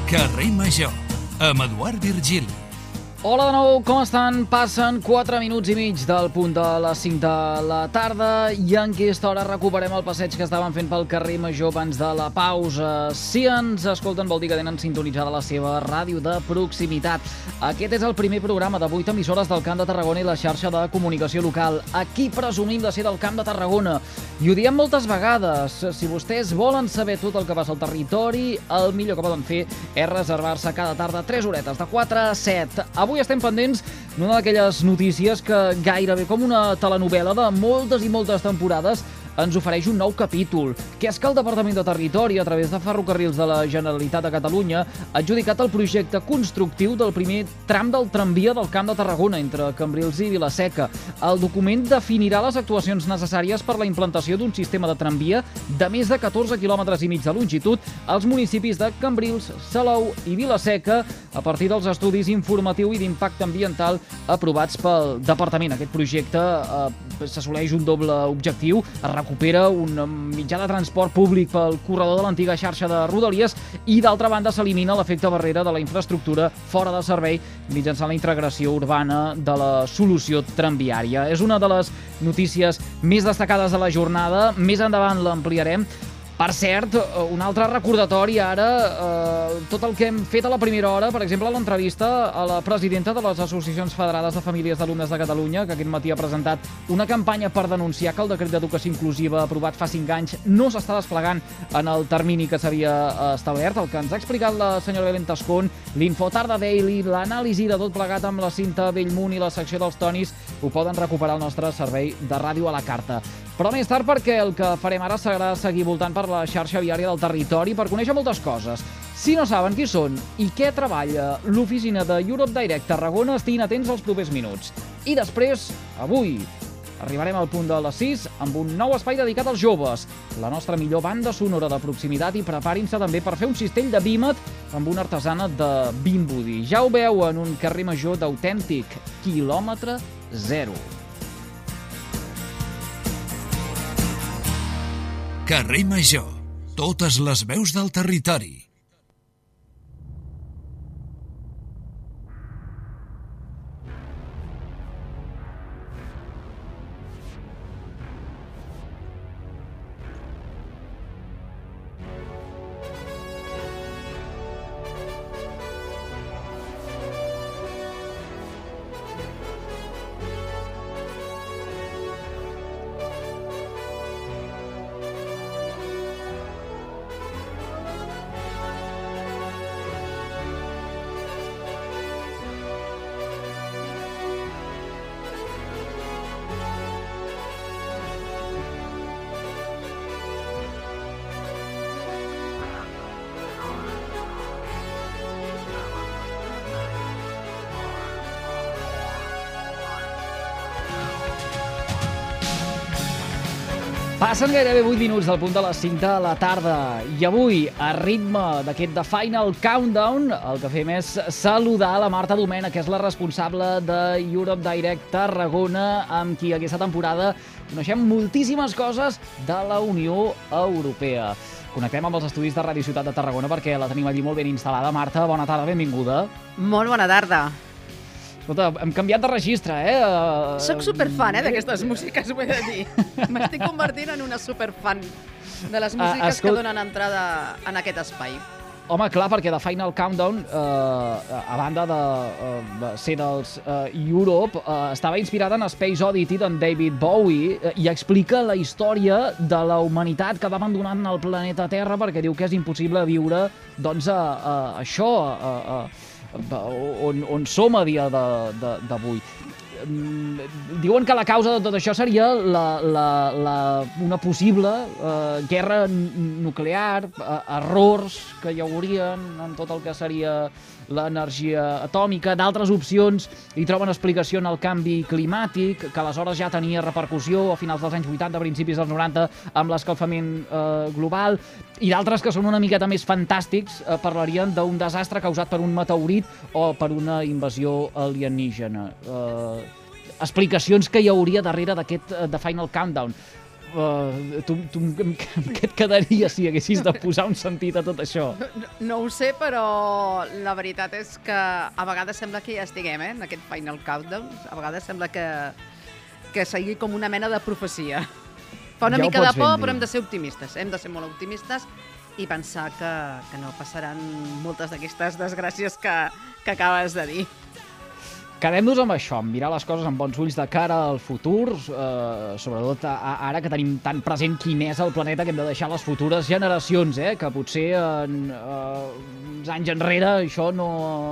Carrer Major, amb Eduard Virgili. Hola de nou, com estan? Passen 4 minuts i mig del punt de les 5 de la tarda i en aquesta hora recuperem el passeig que estaven fent pel carrer Major abans de la pausa. Si ens escolten vol dir que tenen sintonitzada la seva ràdio de proximitat. Aquest és el primer programa de 8 emissores del Camp de Tarragona i la xarxa de comunicació local. Aquí presumim de ser del Camp de Tarragona i ho diem moltes vegades. Si vostès volen saber tot el que passa al territori, el millor que poden fer és reservar-se cada tarda 3 horetes, de 4 a 7. Avui estem pendents d'una d'aquelles notícies que gairebé com una telenovel·la de moltes i moltes temporades ens ofereix un nou capítol, que és que el Departament de Territori, a través de Ferrocarrils de la Generalitat de Catalunya, ha adjudicat el projecte constructiu del primer tram del tramvia del Camp de Tarragona, entre Cambrils i Vila-seca. El document definirà les actuacions necessàries per la implantació d'un sistema de tramvia de més de 14 quilòmetres i mig de longitud als municipis de Cambrils, Salou i Vila-seca, a partir dels estudis informatiu i d'impacte ambiental aprovats pel Departament. Aquest projecte s'assoleix un doble objectiu: es recupera un mitjà de transport públic pel corredor de l'antiga xarxa de Rodalies i, d'altra banda, s'elimina l'efecte barrera de la infraestructura fora de servei mitjançant la integració urbana de la solució tramviària. És una de les notícies més destacades de la jornada. Més endavant l'ampliarem. Per cert, un altre recordatori ara, tot el que hem fet a la primera hora, per exemple, l'entrevista a la presidenta de les Associacions Federades de Famílies d'Alumnes de Catalunya, que aquest matí ha presentat una campanya per denunciar que el decret d'educació inclusiva aprovat fa 5 anys no s'està desplegant en el termini que s'havia establert. El que ens ha explicat la senyora Belén Tascón, l'Infotarda Daily, l'anàlisi de tot plegat amb la Cinta Bellmunt i la secció dels Tonis, ho poden recuperar al nostre servei de ràdio a la carta. Però més tard, perquè el que farem ara serà seguir voltant per la xarxa viària del territori per conèixer moltes coses. Si no saben qui són i què treballa l'oficina de Europe Direct Tarragona, estiguin atents als propers minuts. I després, avui, arribarem al punt de les 6 amb un nou espai dedicat als joves, la nostra millor banda sonora de proximitat, i preparin-se també per fer un cistell de vímet amb una artesana de Vimbody. Ja ho veuen, un carrer major d'autèntic quilòmetre zero. Carrer Major, totes les veus del territori. Passen gairebé 8 minuts del punt de les 5 de la tarda i avui, a ritme d'aquest The Final Countdown, el que fem és saludar la Marta Domènech, que és la responsable de Europe Direct Tarragona, amb qui aquesta temporada coneixem moltíssimes coses de la Unió Europea. Connectem amb els estudis de Ràdio Ciutat de Tarragona perquè la tenim allí molt ben instal·lada. Marta, bona tarda, benvinguda. Molt bona tarda. Escolta, hem canviat de registre, Soc superfan, d'aquestes músiques, ho he de dir. M'estic convertint en una superfan de les músiques que donen entrada en aquest espai. Home, clar, perquè The Final Countdown, a banda de ser dels Europe, estava inspirada en Space Oddity d'en David Bowie i explica la història de la humanitat que va abandonant el planeta Terra perquè diu que és impossible viure, doncs, això, on som a dia d'avui. Diuen que la causa de tot això seria una possible guerra nuclear, errors que hi haurien en tot el que seria l'energia atòmica. D'altres opcions hi troben explicació en el canvi climàtic, que aleshores ja tenia repercussió a finals dels anys 80, principis dels 90, amb l'escalfament global, i d'altres que són una miqueta més fantàstics parlarien d'un desastre causat per un meteorit o per una invasió alienígena. Explicacions que hi hauria darrere d'aquest The Final Countdown. què et quedaria si haguessis de posar un sentit a tot això? No ho sé, però la veritat és que a vegades sembla que ja estiguem, en aquest Final Countdown. A vegades sembla que sigui com una mena de profecia. Fa una mica de por, però hem de ser optimistes. Hem de ser molt optimistes i pensar que no passaran moltes d'aquestes desgràcies que acabes de dir. Quedem-nos amb això, amb mirar les coses amb bons ulls de cara al futur, sobretot ara que tenim tan present quin és el planeta que hem de deixar a les futures generacions, que potser uns anys enrere això no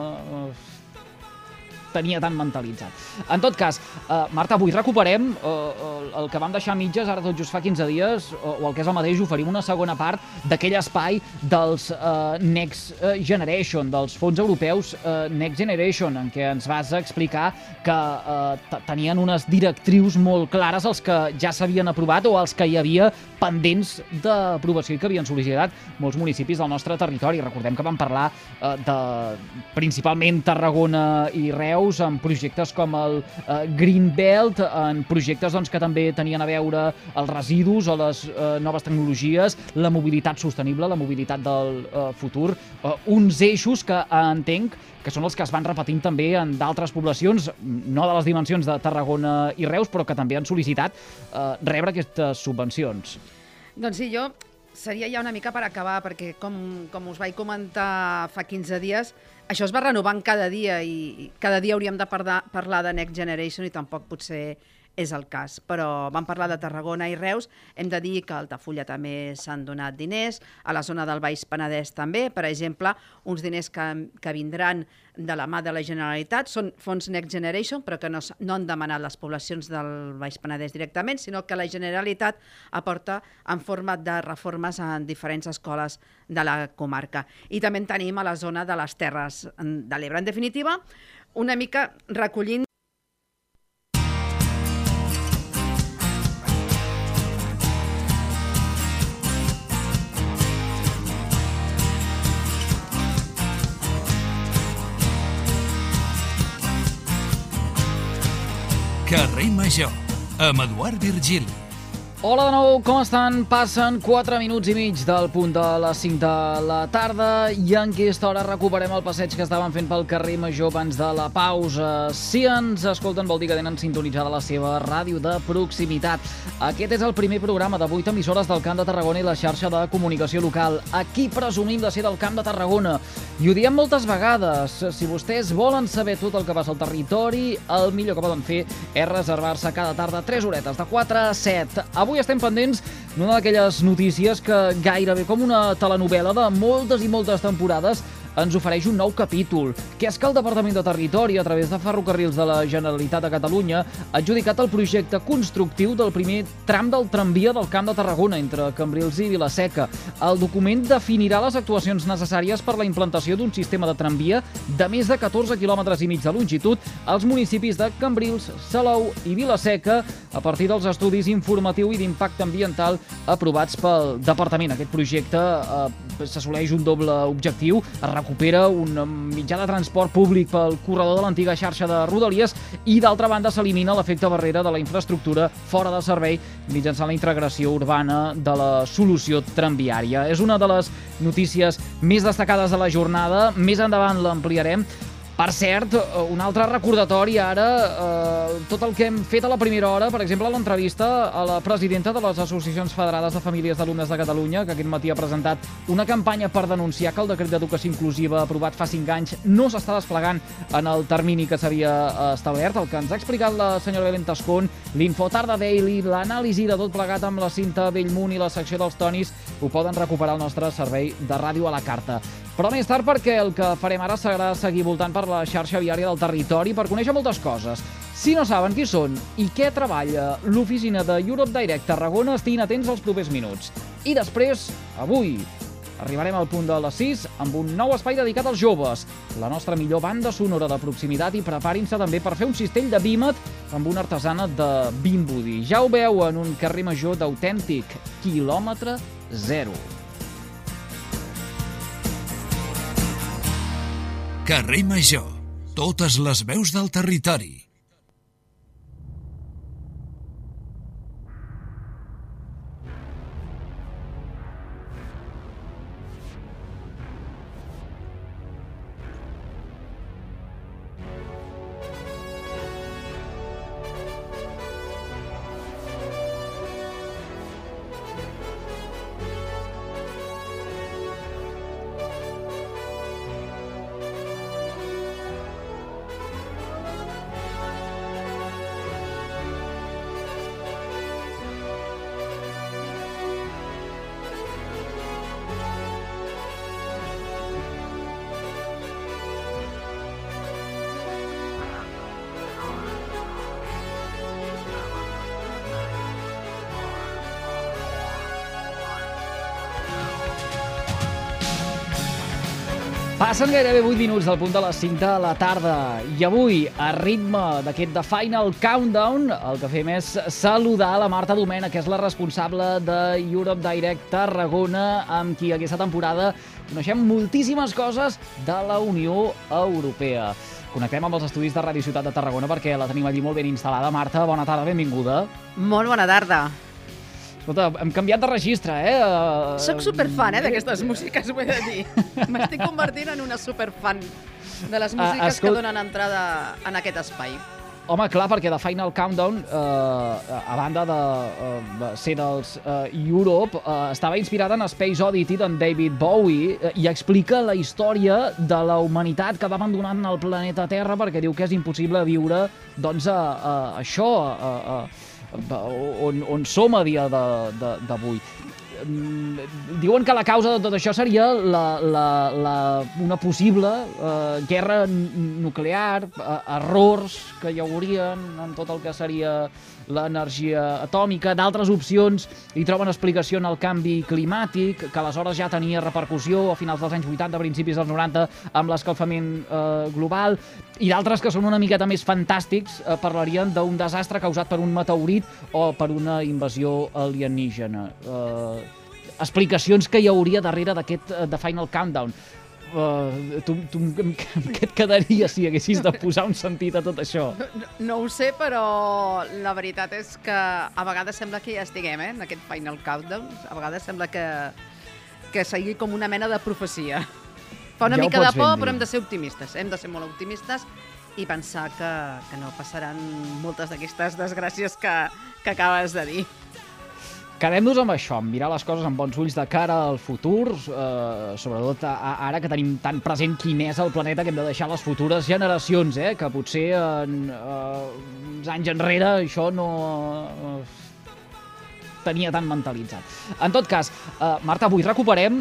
tenia tan mentalitzat. En tot cas, Marta, avui recuperem el que vam deixar a mitges ara tot just fa 15 dies, o el que és el mateix, oferim una segona part d'aquell espai dels Next Generation, dels fons europeus Next Generation, en què ens vas explicar que tenien unes directrius molt clares els que ja s'havien aprovat o els que hi havia pendents d'aprovació i que havien sol·licitat molts municipis del nostre territori. Recordem que vam parlar de principalment Tarragona i Reus, en projectes com el Green Belt, en projectes que també tenien a veure els residus o les noves tecnologies, la mobilitat sostenible, la mobilitat del futur, uns eixos que entenc que són els que es van repetint també en d'altres poblacions, no de les dimensions de Tarragona i Reus, però que també han sol·licitat rebre aquestes subvencions. Doncs sí, jo seria ja una mica per acabar, perquè com us vaig comentar fa 15 dies, això es va renovant cada dia i cada dia hauríem de parlar de Next Generation i tampoc potser és el cas. Però vam parlar de Tarragona i Reus, hem de dir que a Altafulla també s'han donat diners, a la zona del Baix Penedès també, per exemple, uns diners que vindran de la mà de la Generalitat, són fons Next Generation, però que no han demanat les poblacions del Baix Penedès directament, sinó que la Generalitat aporta en forma de reformes en diferents escoles de la comarca. I també en tenim a la zona de les Terres de l'Ebre. En definitiva, una mica recollint Carrer Major, amb Eduard Virgili. Hola de nou, com estan? Passen 4 minuts i mig del punt de les 5 de la tarda i en aquesta hora recuperem el passeig que estaven fent pel carrer Major abans de la pausa. Si ens escolten vol dir que tenen sintonitzada la seva ràdio de proximitat. Aquest és el primer programa de 8 emissores del Camp de Tarragona i la xarxa de comunicació local. Aquí presumim de ser del Camp de Tarragona. I ho diem moltes vegades. Si vostès volen saber tot el que passa al territori, el millor que poden fer és reservar-se cada tarda 3 horetes, de 4 a 7. Avui estem pendents d'una d'aquelles notícies que gairebé com una telenovel·la de moltes i moltes temporades ens ofereix un nou capítol, que és que el Departament de Territori, a través de Ferrocarrils de la Generalitat de Catalunya, ha adjudicat el projecte constructiu del primer tram del tramvia del Camp de Tarragona, entre Cambrils i Vila-seca. El document definirà les actuacions necessàries per la implantació d'un sistema de tramvia de més de 14 quilòmetres i mig de longitud als municipis de Cambrils, Salou i Vila-seca, a partir dels estudis informatiu i d'impacte ambiental aprovats pel Departament. Aquest projecte s'assoleix un doble objectiu: es recupera un mitjà de transport públic pel corredor de l'antiga xarxa de Rodalies i, d'altra banda, s'elimina l'efecte barrera de la infraestructura fora de servei mitjançant la integració urbana de la solució tramviària. És una de les notícies més destacades de la jornada. Més endavant l'ampliarem. Per cert, un altre recordatori ara, tot el que hem fet a la primera hora, per exemple, l'entrevista a la presidenta de les Associacions Federades de Famílies d'Alumnes de Catalunya, que aquest matí ha presentat una campanya per denunciar que el decret d'educació inclusiva aprovat fa 5 anys no s'està desplegant en el termini que s'havia establert. El que ens ha explicat la senyora Belén Tascón, l'Infotarda Daily, l'anàlisi de tot plegat amb la Cinta Bellmunt i la secció dels Tonis, ho poden recuperar al nostre servei de ràdio a la carta. Però més tard, perquè el que farem ara serà seguir voltant per la xarxa viària del territori per conèixer moltes coses. Si no saben qui són i què treballa l'oficina de Europe Direct Tarragona, estiguin atents als propers minuts. I després, avui, arribarem al punt de les 6 amb un nou espai dedicat als joves, la nostra millor banda sonora de proximitat, i preparin-se també per fer un cistell de vímet amb una artesana de Vimbody. Ja ho veuen, un carrer major d'autèntic quilòmetre zero. Carrer Major, totes les veus del territori. Passen gairebé 8 minuts del punt de les 5 de la tarda i avui, a ritme d'aquest The Final Countdown, el que fem és saludar la Marta Domènech, que és la responsable de Europe Direct Tarragona, amb qui aquesta temporada coneixem moltíssimes coses de la Unió Europea. Connectem amb els estudis de Ràdio Ciutat de Tarragona perquè la tenim allí molt ben instal·lada. Marta, bona tarda, benvinguda. Molt bona tarda. Escolta, hem canviat de registre, Soc superfan, d'aquestes músiques, ho he de dir. M'estic convertint en una superfan de les músiques que donen entrada en aquest espai. Home, clar, perquè The Final Countdown, a banda de ser dels Europe, estava inspirat en Space Oddity d'en David Bowie i explica la història de la humanitat que va abandonant el planeta Terra perquè diu que és impossible viure, doncs, això, on som a dia d'avui. Diuen que la causa de tot això seria una possible guerra nuclear, errors que hi haurien en tot el que seria l'energia atòmica. D'altres opcions hi troben explicació en el canvi climàtic, que aleshores ja tenia repercussió a finals dels anys 80, principis dels 90, amb l'escalfament global, i d'altres que són una miqueta més fantàstics parlarien d'un desastre causat per un meteorit o per una invasió alienígena. Explicacions que hi hauria darrere d'aquest The Final Countdown. Tu què et quedaria si haguessis de posar un sentit a tot això? No ho sé, però la veritat és que a vegades sembla que ja estiguem en aquest Final Countdown. A vegades sembla que sigui com una mena de profecia. Fa una mica de por, però hem de ser optimistes. Hem de ser molt optimistes i pensar que no passaran moltes d'aquestes desgràcies que acabes de dir. Quedem-nos amb això, amb mirar les coses amb bons ulls de cara al futur, sobretot ara que tenim tan present quin és el planeta que hem de deixar a les futures generacions, que potser uns anys enrere això no tenia tan mentalitzat. En tot cas, Marta, avui recuperem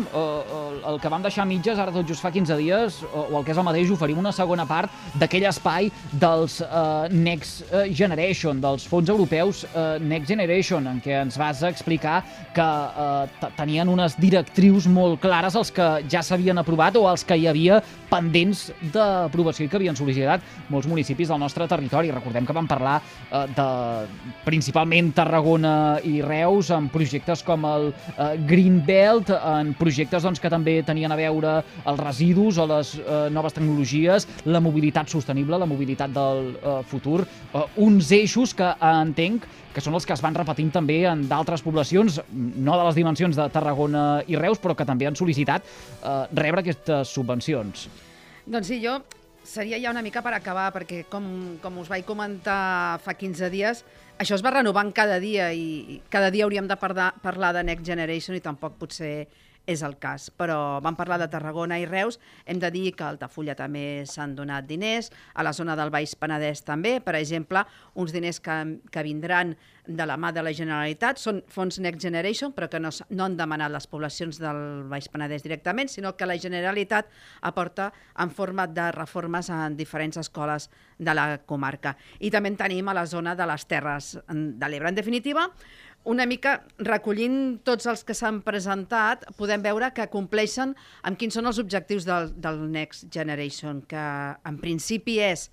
el que vam deixar a mitges ara tot just fa 15 dies, o el que és el mateix, oferim una segona part d'aquell espai dels Next Generation, dels fons europeus Next Generation, en què ens vas explicar que tenien unes directrius molt clares els que ja s'havien aprovat o els que hi havia pendents d'aprovació i que havien sol·licitat molts municipis del nostre territori. Recordem que vam parlar de principalment Tarragona i Reus, en projectes com el Green Belt, en projectes que també tenien a veure els residus o les noves tecnologies, la mobilitat sostenible, la mobilitat del futur, uns eixos que entenc que són els que es van repetint també en d'altres poblacions, no de les dimensions de Tarragona i Reus, però que també han sol·licitat rebre aquestes subvencions. Doncs sí, seria ja una mica per acabar, perquè com us vaig comentar fa 15 dies, això es va renovant cada dia i cada dia hauríem de parlar de Next Generation i tampoc potser és el cas. Però vam parlar de Tarragona i Reus, hem de dir que a Altafulla també s'han donat diners, a la zona del Baix Penedès també, per exemple, uns diners que vindran de la mà de la Generalitat, són fons Next Generation, però que no han demanat les poblacions del Baix Penedès directament, sinó que la Generalitat aporta en forma de reformes en diferents escoles de la comarca. I també en tenim a la zona de les Terres de l'Ebre. En definitiva, una mica recollint tots els que s'han presentat, podem veure que compleixen amb quins són els objectius del Next Generation, que en principi és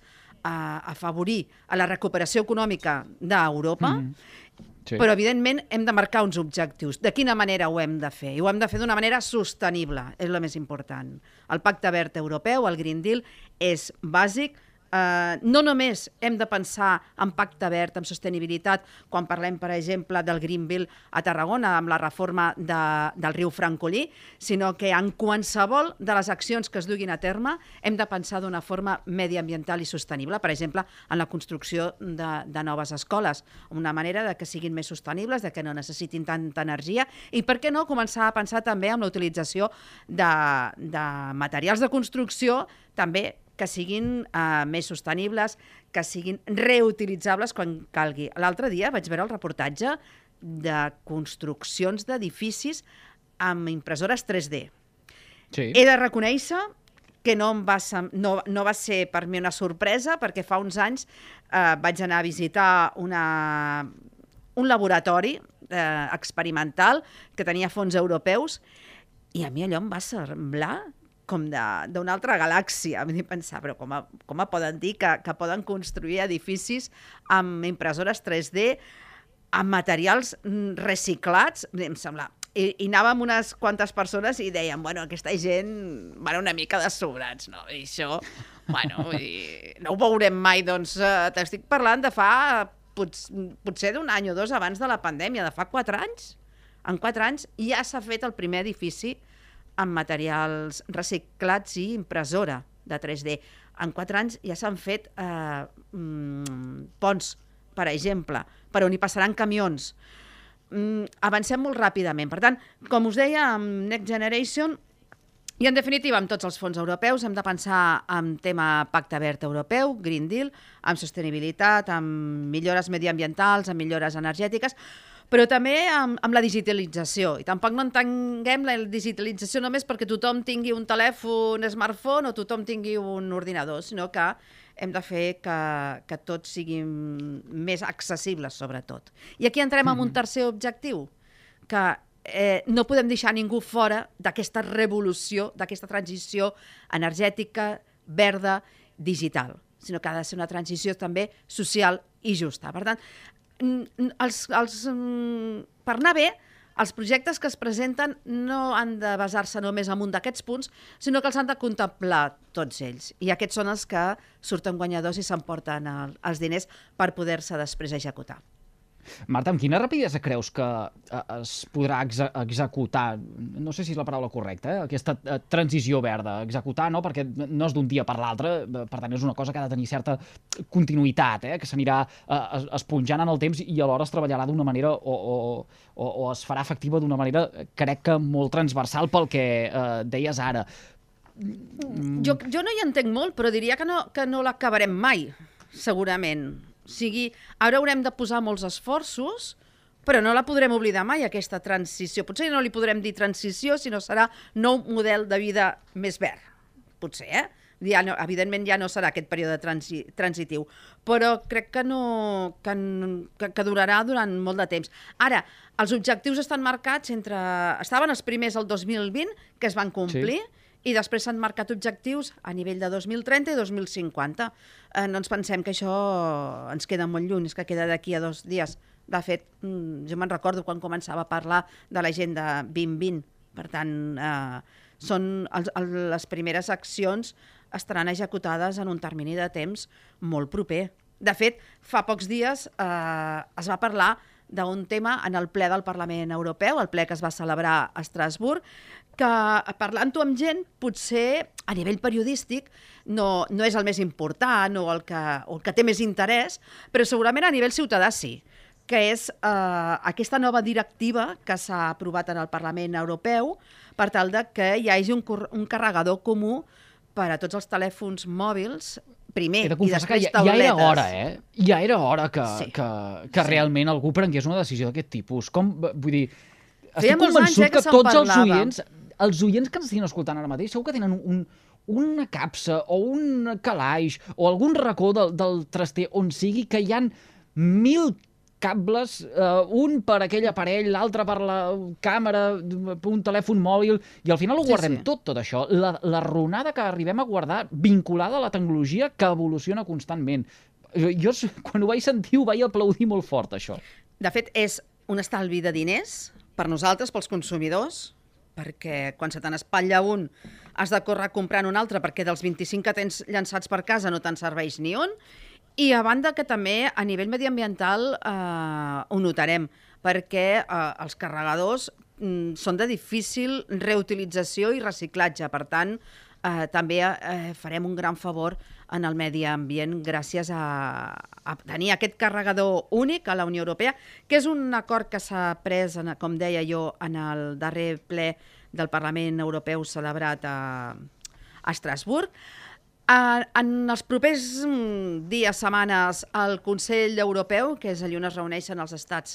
afavorir a la recuperació econòmica d'Europa, sí. Però evidentment hem de marcar uns objectius. De quina manera ho hem de fer? I ho hem de fer d'una manera sostenible, és el més important. El Pacte Verd Europeu, el Green Deal, és bàsic. No només hem de pensar en pacte verd, en sostenibilitat, quan parlem, per exemple, del Green Deal a Tarragona, amb la reforma del riu Francolí, sinó que en qualsevol de les accions que es duguin a terme hem de pensar d'una forma mediambiental i sostenible, per exemple, en la construcció de noves escoles, una manera de que siguin més sostenibles, de que no necessitin tanta energia, i per què no començar a pensar també en la utilització de materials de construcció també que siguin més sostenibles, que siguin reutilitzables quan calgui. L'altre dia vaig veure el reportatge de construccions d'edificis amb impressores 3D. Sí. He de reconèixer que no va ser per mi una sorpresa, perquè fa uns anys vaig anar a visitar un laboratori experimental que tenia fons europeus i a mi allò em va semblar com d'una altra galàxia. Vull dir, pensar, però com poden dir que poden construir edificis amb impressores 3D, amb materials reciclats? Em sembla... I anàvem unes quantes persones i dèiem, bueno, aquesta gent van una mica de sobrats, no? I això, bueno, no ho veurem mai, doncs t'estic parlant de fa potser d'un any o dos abans de la pandèmia, de fa 4 anys. En 4 anys ja s'ha fet el primer edifici amb materials reciclats i impressora de 3D. En 4 anys ja s'han fet ponts, per exemple, per on hi passaran camions. Avancem molt ràpidament. Per tant, com us deia, amb Next Generation i, en definitiva, amb tots els fons europeus hem de pensar en tema Pacte Verd Europeu, Green Deal, amb sostenibilitat, amb millores mediambientals, amb millores energètiques, però també amb la digitalització. I tampoc no entenguem la digitalització només perquè tothom tingui un telèfon smartphone o tothom tingui un ordinador, sinó que hem de fer que tots siguin més accessibles, sobretot. I aquí entrem en un tercer objectiu, que no podem deixar ningú fora d'aquesta revolució, d'aquesta transició energètica, verda, digital, sinó que ha de ser una transició també social i justa. Per tant, per anar bé, els projectes que es presenten no han de basar-se només en un d'aquests punts, sinó que els han de contemplar tots ells. I aquests són els que surten guanyadors i s'emporten els diners per poder-se després executar. Marta, amb quina rapidesa creus que es podrà executar, no sé si és la paraula correcta, aquesta transició verda? Executar, no? Perquè no és d'un dia per l'altre, per tant és una cosa que ha de tenir certa continuïtat, que s'anirà esponjant en el temps i alhora es treballarà d'una manera o es farà efectiva d'una manera, crec que molt transversal pel que deies ara. Jo no hi entenc molt, però diria que no l'acabarem mai, segurament. O sigui, ara haurem de posar molts esforços, però no la podrem oblidar mai, aquesta transició. Potser no li podrem dir transició, sinó serà nou model de vida més verd. Potser, evidentment ja no serà aquest període transitiu, però crec que durarà durant molt de temps. Ara, els objectius estan marcats estaven els primers el 2020, que es van complir, sí. I després s'han marcat objectius a nivell de 2030 i 2050. No ens pensem que això ens queda molt lluny, és que queda d'aquí a 2 dies. De fet, jo me'n recordo quan començava a parlar de l'agenda 2020. Per tant, les primeres accions estaran executades en un termini de temps molt proper. De fet, fa pocs dies es va parlar d'un tema en el ple del Parlament Europeu, el ple que es va celebrar a Estrasburg, que parlant-ho amb gent, potser a nivell periodístic no és el més important o el que té més interès, però segurament a nivell ciutadà sí, que és aquesta nova directiva que s'ha aprovat en el Parlament Europeu per tal de que hi hagi un carregador comú per a tots els telèfons mòbils, primer, i després tauletes. Ja era hora, Ja era hora que realment algú prengués una decisió d'aquest tipus. Vull dir, estic convençut que tots els oients que ens estiguin escoltant ara mateix segur que tenen una capsa o un calaix o algun racó del traster on sigui que hi ha 1000 cables, un per aquell aparell, l'altre per la càmera, un telèfon mòbil, i al final ho guardem tot això. La ronada que arribem a guardar vinculada a la tecnologia que evoluciona constantment. Jo, quan ho vaig sentir, ho vaig aplaudir molt fort, això. De fet, és un estalvi de diners per nosaltres, pels consumidors, perquè quan se te n'espatlla un has de córrer comprant un altre perquè dels 25 que tens llançats per casa no te'n serveix ni un. I a banda que també a nivell mediambiental ho notarem, perquè els carregadors són de difícil reutilització i reciclatge. Per tant, també farem un gran favor en el medi ambient gràcies a tenir aquest carregador únic a la Unió Europea, que és un acord que s'ha pres, com deia jo, en el darrer ple del Parlament Europeu celebrat a Estrasburg. En els propers dies, setmanes, el Consell Europeu, que és allà on es reuneixen els estats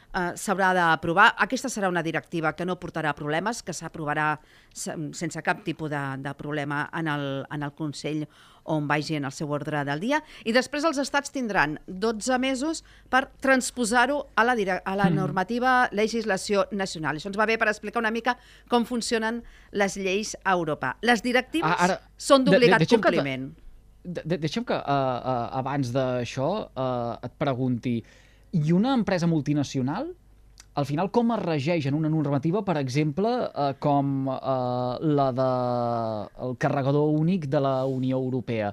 s'haurà d'aprovar. Aquesta serà una directiva que no portarà problemes, que s'aprovarà sense cap tipus de problema en el Consell on vagi en el seu ordre del dia. I després els estats tindran 12 mesos per transposar-ho a la normativa legislació nacional. Això ens va bé per explicar una mica com funcionen les lleis a Europa. Les directives són d'obligat compliment. Deixa'm que abans d'això et pregunti, i una empresa multinacional, al final, com es regeix en una normativa, per exemple, com la del carregador únic de la Unió Europea?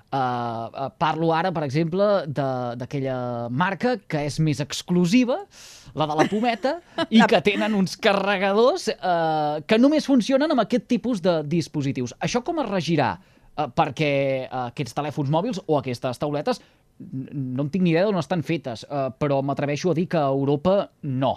Parlo ara, per exemple, d'aquella marca que és més exclusiva, la de la pometa, i que tenen uns carregadors que només funcionen amb aquest tipus de dispositius. Això com es regirà? Perquè aquests telèfons mòbils o aquestes tauletes no en tinc ni idea d'on estan fetes, però m'atreveixo a dir que a Europa no.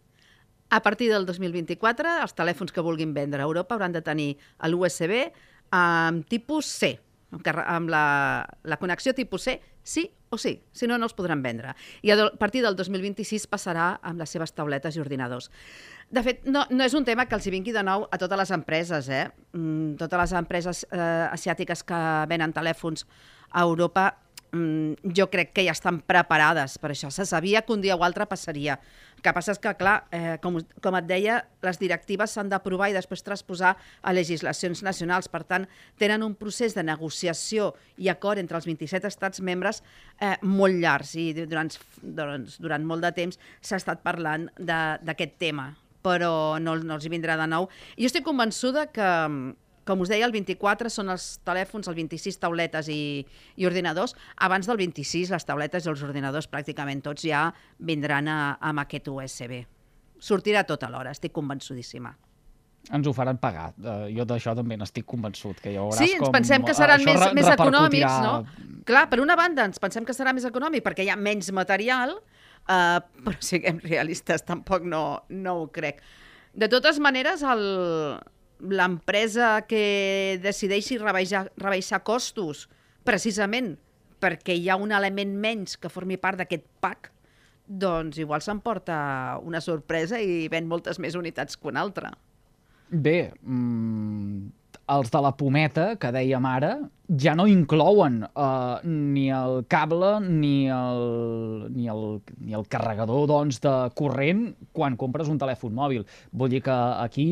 A partir del 2024, els telèfons que vulguin vendre a Europa hauran de tenir l'USB amb tipus C, amb la connexió tipus C, sí o sí, si no, no els podran vendre. I a partir del 2026 passarà amb les seves tauletes i ordinadors. De fet, no és un tema que els hi vingui de nou a totes les empreses. Totes les empreses asiàtiques que venen telèfons a Europa, jo crec que ja estan preparades per això. Se sabia que un dia o altre passaria. El que passa és que, clar, com et deia, les directives s'han d'aprovar i després transposar a legislacions nacionals. Per tant, tenen un procés de negociació i acord entre els 27 estats membres molt llargs i durant molt de temps s'ha estat parlant d'aquest tema, però no els hi vindrà de nou. I jo estic convençuda que, com us deia, el 24 són els telèfons, el 26 tauletes i ordinadors. Abans del 26 les tauletes i els ordinadors pràcticament tots ja vindran amb aquest USB. Sortirà tot alhora, estic convençudíssima. Ens ho faran pagar. Jo d'això també n'estic convençut. Que ja veuràs sí, ens pensem que seran més econòmics, no? Clar, per una banda ens pensem que serà més econòmic perquè hi ha menys material, però siguem realistes, tampoc no ho crec. De totes maneres, l'empresa que decideixi rebaixar costos, precisament perquè hi ha un element menys que formi part d'aquest pack, doncs igual s'emporta una sorpresa i ven moltes més unitats que una altra. Bé, els de la pometa, que dèiem ara, ja no inclouen ni el cable ni el carregador de corrent quan compres un telèfon mòbil. Vull dir que aquí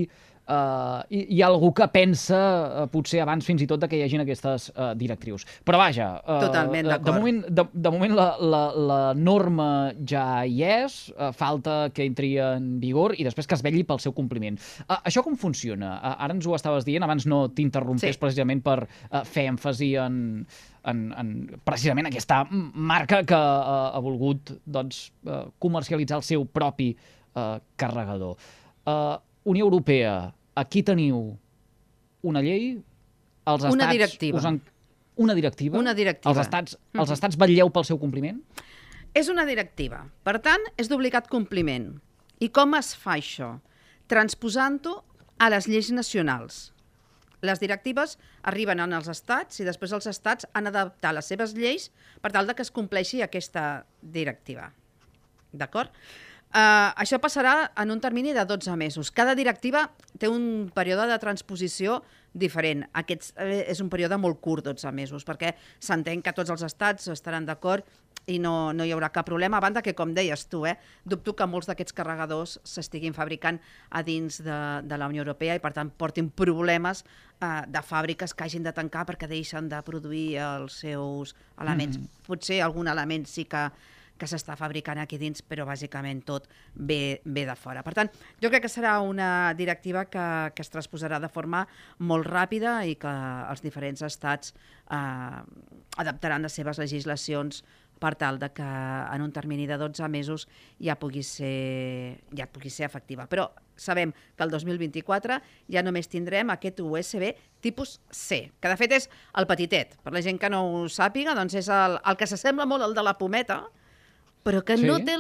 hi ha algú que pensa potser abans fins i tot que hi hagin aquestes directrius. Però vaja, totalment d'acord. De moment la norma ja hi és, falta que entri en vigor i després que es vetlli pel seu compliment. Això com funciona? Ara ens ho estaves dient, abans no t'interrompés precisament per fer èmfasi en precisament aquesta marca que ha volgut comercialitzar el seu propi carregador. Unió Europea, aquí teniu una llei, els estats... Una directiva. Una directiva? Una directiva. Els estats vetlleu pel seu compliment? És una directiva. Per tant, és d'obligat compliment. I com es fa això? Transposant-ho a les lleis nacionals. Les directives arriben als estats i després els estats han d'adaptar les seves lleis per tal que es compleixi aquesta directiva. D'acord? Això passarà en un termini de 12 mesos. Cada directiva té un període de transposició diferent. Aquest és un període molt curt, 12 mesos, perquè s'entén que tots els estats estaran d'acord i no hi haurà cap problema, a banda que, com deies tu, dubto que molts d'aquests carregadors s'estiguin fabricant a dins de la Unió Europea i, per tant, portin problemes de fàbriques que hagin de tancar perquè deixen de produir els seus elements. Potser algun element sí que s'està fabricant aquí dins, però bàsicament tot ve de fora. Per tant, jo crec que serà una directiva que es transposarà de forma molt ràpida i que els diferents estats adaptaran les seves legislacions per tal que en un termini de 12 mesos ja pugui ser efectiva. Però sabem que el 2024 ja només tindrem aquest USB tipus C, que de fet és el petitet. Per la gent que no ho sàpiga, doncs és el que s'assembla molt al de la pometa, però que no té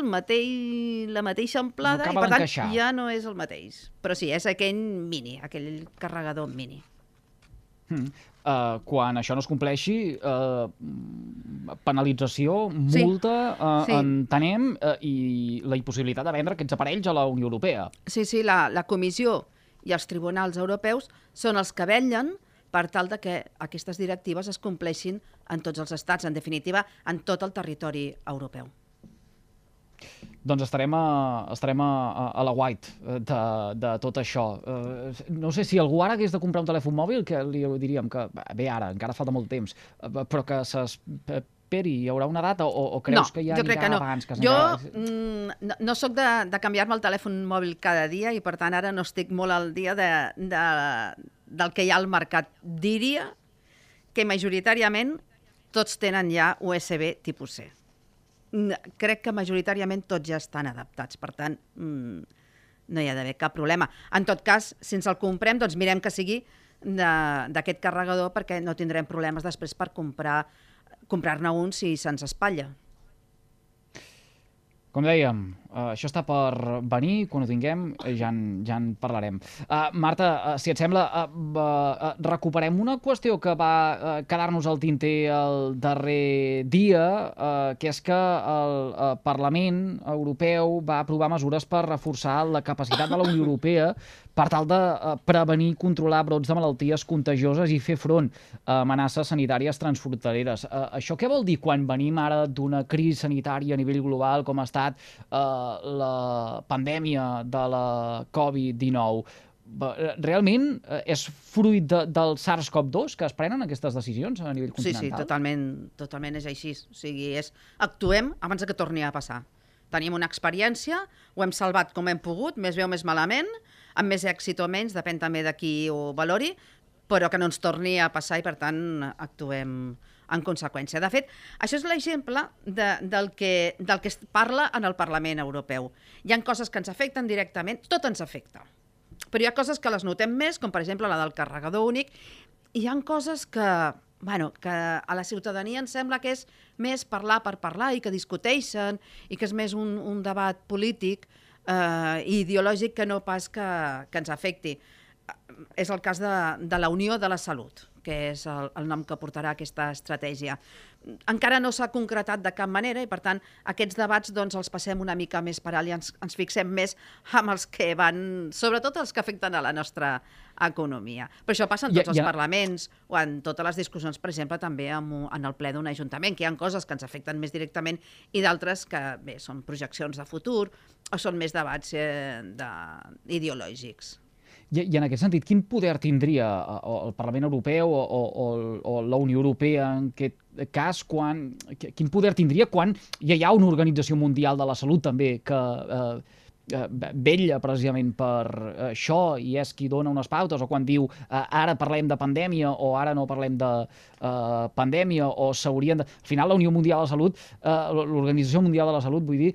la mateixa amplada i, per tant, ja no és el mateix. Però sí, és aquell mini, aquell carregador mini. Quan això no es compleixi, penalització, multa, entenem, i la impossibilitat de vendre aquests aparells a la Unió Europea. Sí, la Comissió i els tribunals europeus són els que vetllen per tal de que aquestes directives es compleixin en tots els estats, en definitiva, en tot el territori europeu. Doncs estarem a la white de tot això. No sé si algú ara hagués de comprar un telèfon mòbil, que li diríem que, bé, ara, encara falta molt temps, però que s'esperi, hi haurà una data, o creus que ja anirà abans? Jo no sóc de canviar-me el telèfon mòbil cada dia i, per tant, ara no estic molt al dia del que hi ha al mercat. Diria que majoritàriament tots tenen ja USB tipus C. Crec que majoritàriament tots ja estan adaptats, per tant, no hi ha d'haver cap problema. En tot cas, si ens el comprem, doncs mirem que sigui d'aquest carregador, perquè no tindrem problemes després per comprar-ne un si se'ns espatlla. Com dèiem, això està per venir, quan ho tinguem ja en parlarem. Marta, si et sembla, recuperem una qüestió que va quedar-nos al tinter el darrer dia, que és que el Parlament Europeu va aprovar mesures per reforçar la capacitat de la Unió Europea per tal de prevenir i controlar brots de malalties contagioses i fer front a amenaces sanitàries transfrontereres. Això què vol dir quan venim ara d'una crisi sanitària a nivell global com ha estat la pandèmia de la Covid-19? Realment és fruit del SARS-CoV-2 que es prenen aquestes decisions a nivell continental? Sí, totalment és així. O sigui, actuem abans que torni a passar. Tenim una experiència, ho hem salvat com hem pogut, més bé o més malament, amb més èxit o menys, depèn també de qui ho valori, però que no ens torni a passar i, per tant, actuem en conseqüència. De fet, això és l'exemple del que es parla en el Parlament Europeu. Hi ha coses que ens afecten directament, tot ens afecta. Però hi ha coses que les notem més, com per exemple la del carregador únic, i hi ha coses que a la ciutadania ens sembla que és més parlar per parlar i que discuteixen i que és més un debat polític i ideològic que no pas que ens afecti. És el cas de la Unió de la Salut, que és el nom que portarà aquesta estratègia. Encara no s'ha concretat de cap manera i, per tant, aquests debats els passem una mica més per alt i ens fixem més amb els que van, sobretot els que afecten a la nostra economia. Però això passa en tots els parlaments o en totes les discussions, per exemple, també en el ple d'un ajuntament, que hi ha coses que ens afecten més directament i d'altres que, bé, són projeccions de futur o són més debats ideològics. I en aquest sentit, quin poder tindria el Parlament Europeu o la Unió Europea en aquest cas? Quin poder tindria quan ja hi ha una Organització Mundial de la Salut també que vetlla precisament per això i és qui dona unes pautes, o quan diu ara parlem de pandèmia o ara no parlem de pandèmia, o s'haurien de... Al final, la Unió Mundial de la Salut, l'Organització Mundial de la Salut, vull dir,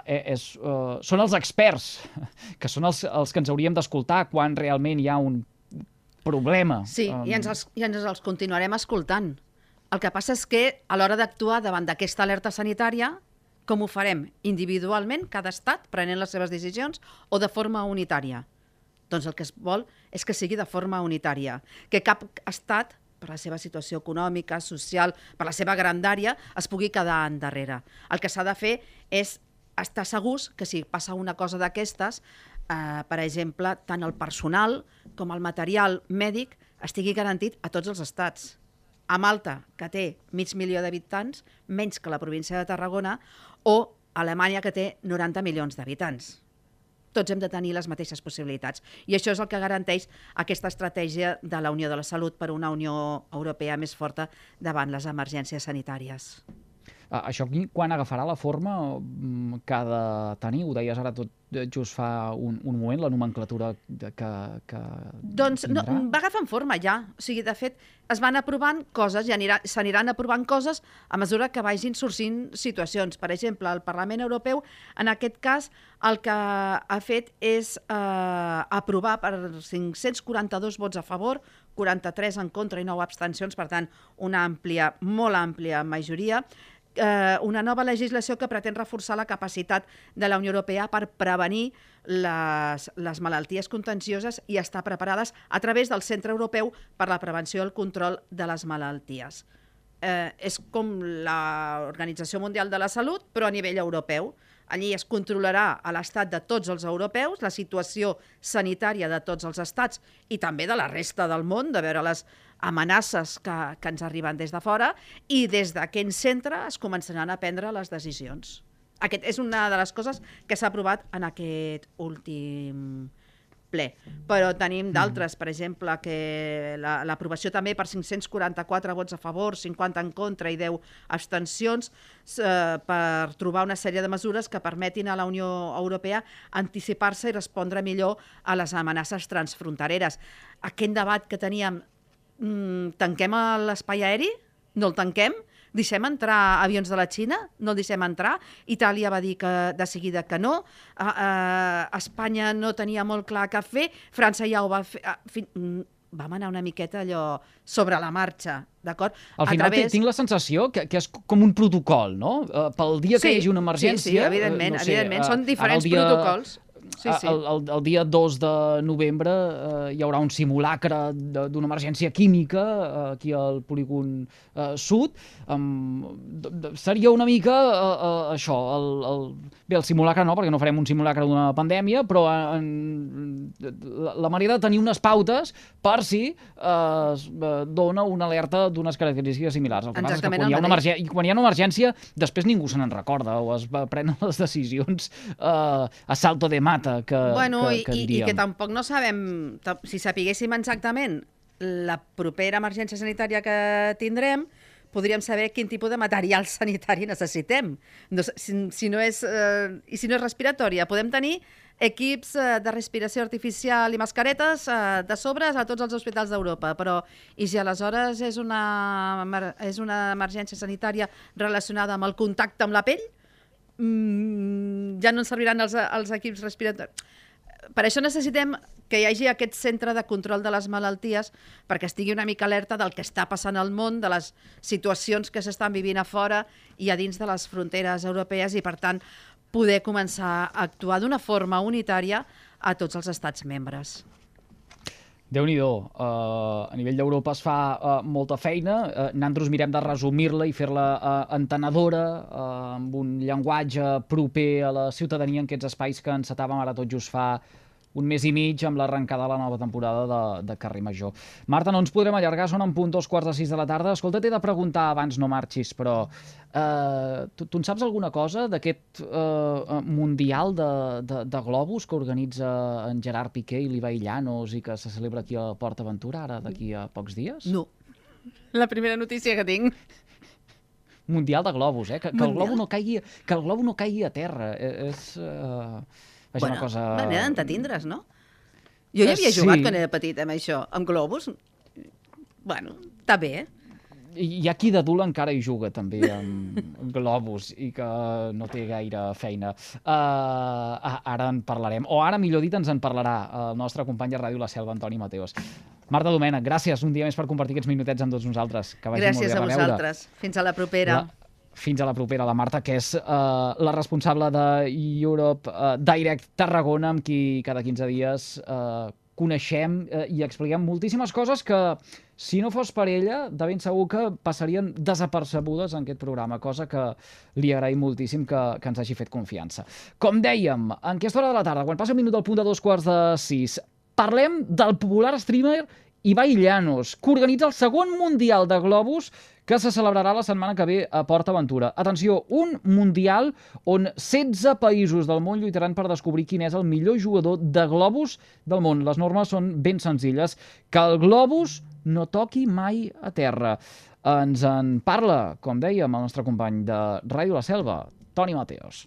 són els experts, que són els que ens hauríem d'escoltar quan realment hi ha un problema. Sí, i ens els continuarem escoltant. El que passa és que a l'hora d'actuar davant d'aquesta alerta sanitària, com ho farem? Individualment, cada estat prenent les seves decisions, o de forma unitària? Doncs el que es vol és que sigui de forma unitària, que cap estat, per la seva situació econòmica, social, per la seva grandària, es pugui quedar endarrere. El que s'ha de fer és estar segurs que si passa una cosa d'aquestes, per exemple, tant el personal com el material mèdic estigui garantit a tots els estats. A Malta, que té 500.000 d'habitants, menys que la província de Tarragona, o Alemanya, que té 90 milions d'habitants. Tots hem de tenir les mateixes possibilitats. I això és el que garanteix aquesta estratègia de la Unió de la Salut per una Unió Europea més forta davant les emergències sanitàries. Això quan agafarà la forma que ha de tenir? Ho deies ara tot just fa un moment, la nomenclatura que doncs tindrà? Va agafant forma ja. O sigui, de fet, es van aprovant coses i s'aniran aprovant coses a mesura que vagin sorgint situacions. Per exemple, el Parlament Europeu, en aquest cas, el que ha fet és aprovar per 542 vots a favor, 43 en contra i 9 abstencions, per tant, una molt àmplia majoria, una nova legislació que pretén reforçar la capacitat de la Unió Europea per prevenir les malalties contagioses i estar preparades a través del Centre Europeu per la Prevenció i el Control de les Malalties. És com l'Organització Mundial de la Salut, però a nivell europeu. Allí es controlarà a l'estat de tots els europeus la situació sanitària de tots els estats i també de la resta del món, de veure les amenaces que ens arriben des de fora, i des d'aquest centre es començaran a prendre les decisions. Aquest és una de les coses que s'ha aprovat en aquest últim ple. Però tenim d'altres, per exemple, que l'aprovació també per 544 vots a favor, 50 en contra i 10 abstencions, per trobar una sèrie de mesures que permetin a la Unió Europea anticipar-se i respondre millor a les amenaces transfrontereres. Aquest debat que teníem, tanquem l'espai aeri? No el tanquem? Deixem entrar avions de la Xina? No el deixem entrar? Itàlia va dir de seguida que no. Espanya no tenia molt clar què fer. França ja ho va fer. Vam anar una miqueta allò sobre la marxa, d'acord? Al final tinc la sensació que és com un protocol, no? Pel dia que hi hagi una emergència... Sí, evidentment, són diferents protocols. Sí. El dia 2 de novembre hi haurà un simulacre d'una emergència química aquí al polígon sud. Seria una mica això, bé, el simulacre no, perquè no farem un simulacre d'una pandèmia, però la manera de tenir unes pautes per si es dona una alerta d'unes característiques similars. El que passa és que quan hi ha una emergència, després ningú se n'en recorda o es prenen les decisions a salto de mata, que diríem. I que tampoc no sabem, si sapiguéssim exactament la propera emergència sanitària que tindrem, podríem saber quin tipus de material sanitari necessitem. Si no és respiratòria, podem tenir equips de respiració artificial i mascaretes de sobres a tots els hospitals d'Europa, però i si aleshores és una emergència sanitària relacionada amb el contacte amb la pell, ja no ens serviran els equips respiratoris. Per això necessitem que hi hagi aquest centre de control de les malalties perquè estigui una mica alerta del que està passant al món, de les situacions que s'estan vivint a fora i a dins de les fronteres europees i, per tant, poder començar a actuar d'una forma unitària a tots els estats membres. Déu-n'hi-do, a nivell d'Europa es fa molta feina, nosaltres mirem de resumir-la i fer-la entenedora, amb un llenguatge proper a la ciutadania en aquests espais que encetàvem ara tot just fa un mes i mig amb l'arrencada de la nova temporada de Carrer Major. Marta, no ens podrem allargar, són en punt 2:45 de la tarda. Escolta, t'he de preguntar abans, no marxis, però tu en saps alguna cosa d'aquest Mundial de Globus que organitza en Gerard Piqué i l'Ibai Llanos i que se celebra aquí a Port Aventura ara d'aquí a pocs dies? No. La primera notícia que tinc. Mundial de Globus, que el globo no caigui a terra. És una cosa... Manera d'entretindre's, no? Jo ja havia jugat quan era petit amb això, amb globus. Bueno, està bé, Hi ha qui d'adult encara hi juga també amb globus i que no té gaire feina. Ara en parlarem, o ara millor dit ens en parlarà el nostre company de ràdio La Selva, Antoni Mateos. Marta Domènech, gràcies un dia més per compartir aquests minutets amb tots nosaltres. Que vagi molt bé a reveure. Gràcies a vosaltres. Fins a la propera. Fins a la propera, la Marta, que és la responsable de Europe Direct Tarragona, amb qui cada 15 dies coneixem i expliquem moltíssimes coses que, si no fos per ella, de ben segur que passarien desapercebudes en aquest programa, cosa que li agraïm moltíssim que ens hagi fet confiança. Com dèiem, en aquesta hora de la tarda, quan passa un minut del punt de 5:15, parlem del popular streamer Ibai Llanos, que organitza el segon Mundial de Globus que se celebrarà la setmana que ve a Port Aventura. Atenció, un Mundial on 16 països del món lluitaran per descobrir quin és el millor jugador de globus del món. Les normes són ben senzilles. Que el globus no toqui mai a terra. Ens en parla, com dèiem, el nostre company de Ràdio La Selva, Toni Mateos.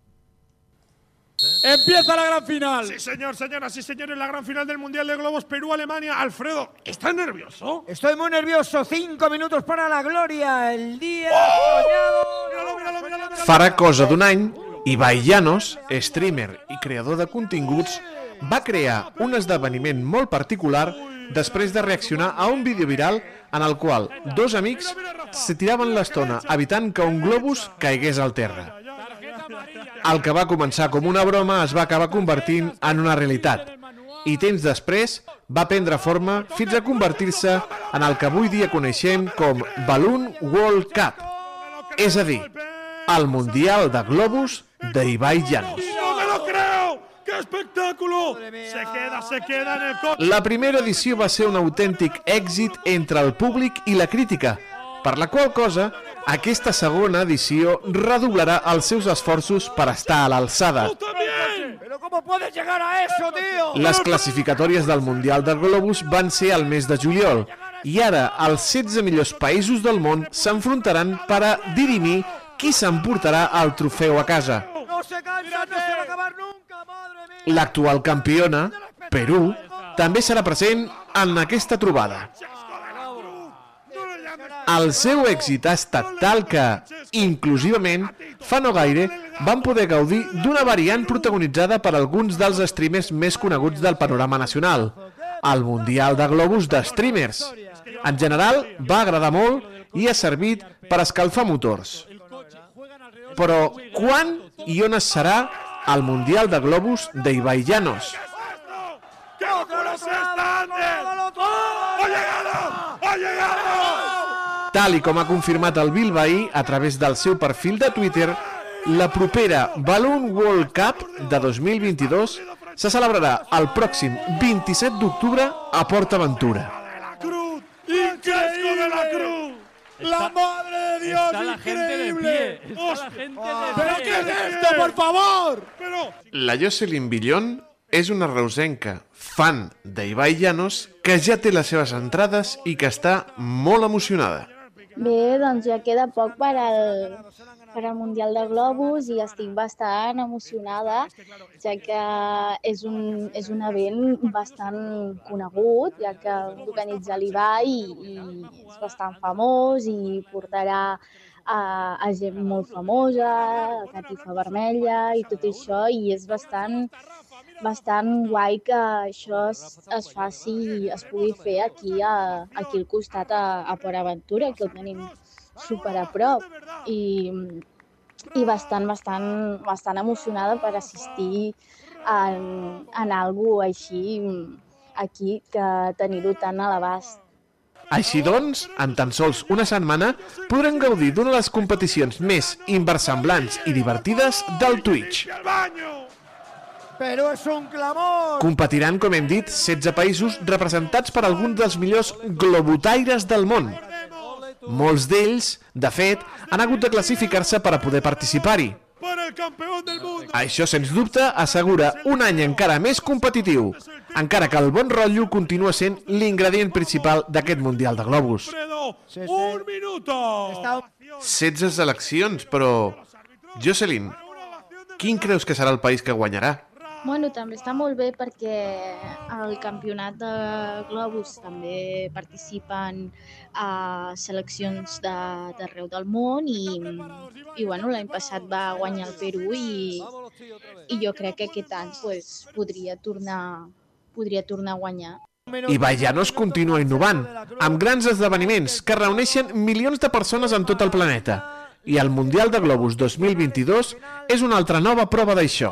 Empieza la gran final. Sí, señor, señoras y señores, la gran final del Mundial de Globos Perú-Alemania. Alfredo, ¿estás nervioso? Estoy muy nervioso. 5 minutos para la gloria. El día soñado. Míralo. Farà cosa d'un any, Ibai Llanos, streamer i creador de continguts, va crear un esdeveniment molt particular després de reaccionar a un vídeo viral en el qual dos amics se tiraven l'estona evitant que un globus caigués al terra. El que va començar com una broma es va acabar convertint en una realitat i temps després va prendre forma fins a convertir-se en el que avui dia coneixem com Balloon World Cup, és a dir, el Mundial de Globus d'Ibai Llanos. ¡No me lo creo! ¡Qué espectáculo! Se queda en el coche. La primera edició va ser un autèntic èxit entre el públic i la crítica, per la qual cosa aquesta segona edició redoblarà els seus esforços per estar a l'alçada. ¿Pero cómo puedes llegar a eso, tío? Les classificatòries del Mundial de Globus van ser al mes de juliol i ara els 16 millors països del món s'enfrontaran per a dirimir qui s'emportarà el trofeu a casa. No se cansa, no se va a acabar nunca, madre mía. L'actual campiona, Perú, també serà present en aquesta trobada. El seu èxit ha estat tal que, inclusivament, fa no gaire, van poder gaudir d'una variant protagonitzada per alguns dels streamers més coneguts del panorama nacional, el Mundial de Globus de Streamers. En general, va agradar molt i ha servit per escalfar motors. Però quan i on es serà el Mundial de Globus d'Ibai Llanos? ¡Qué locura es esta, Ander! ¡Ha llegado! ¡Ha llegado! Tal i com ha confirmat el bilbaí a través del seu perfil de Twitter, la propera Balloon World Cup de 2022 se celebrarà el pròxim 27 d'octubre a PortAventura. ¡Increíble de la Cruz! ¡La madre de Dios! Está la gente de pie. Está la gente de ¿Pero pie. qué es esto, por favor? Pero... La Jocelyn Villón és una reusenca fan d'Ibai Llanos que ja té les seves entrades i que està molt emocionada. Bé, doncs ja queda poc per al Mundial de Globus i estic bastant emocionada, ja que és un event bastant conegut, ja que l'organitza l'Ibai i és bastant famós i portarà a gent molt famosa, a Catifa Vermella i tot això, i és bastant guai que això es pugui fer aquí al costat a PortAventura, que el tenim super a prop, i bastant emocionada per assistir en algo així aquí, que tenir-ho tan a l'abast. Així doncs, en tan sols una setmana podrem gaudir d'una de les competicions més inversemblants i divertides del Twitch. Pero es un clamor. Competiran, com hem dit, 16 països representats per alguns dels millors globotaires del món. Molts d'ells, de fet, han hagut de classificar-se per a poder participar-hi. Això, sens dubte, assegura un any encara més competitiu, encara que el bon rotllo continua sent l'ingredient principal d'aquest Mundial de Globus. 16 seleccions, però... Jocelyn, quin creus que serà el país que guanyarà? Bueno, també està molt bé perquè al campionat de Globus també participen seleccions d'arreu del món i bueno, l'any passat va guanyar el Perú i jo crec que aquest any podria tornar a guanyar. Ibai Llanos continua innovant, amb grans esdeveniments que reuneixen milions de persones en tot el planeta. I el Mundial de Globus 2022 és una altra nova prova d'això.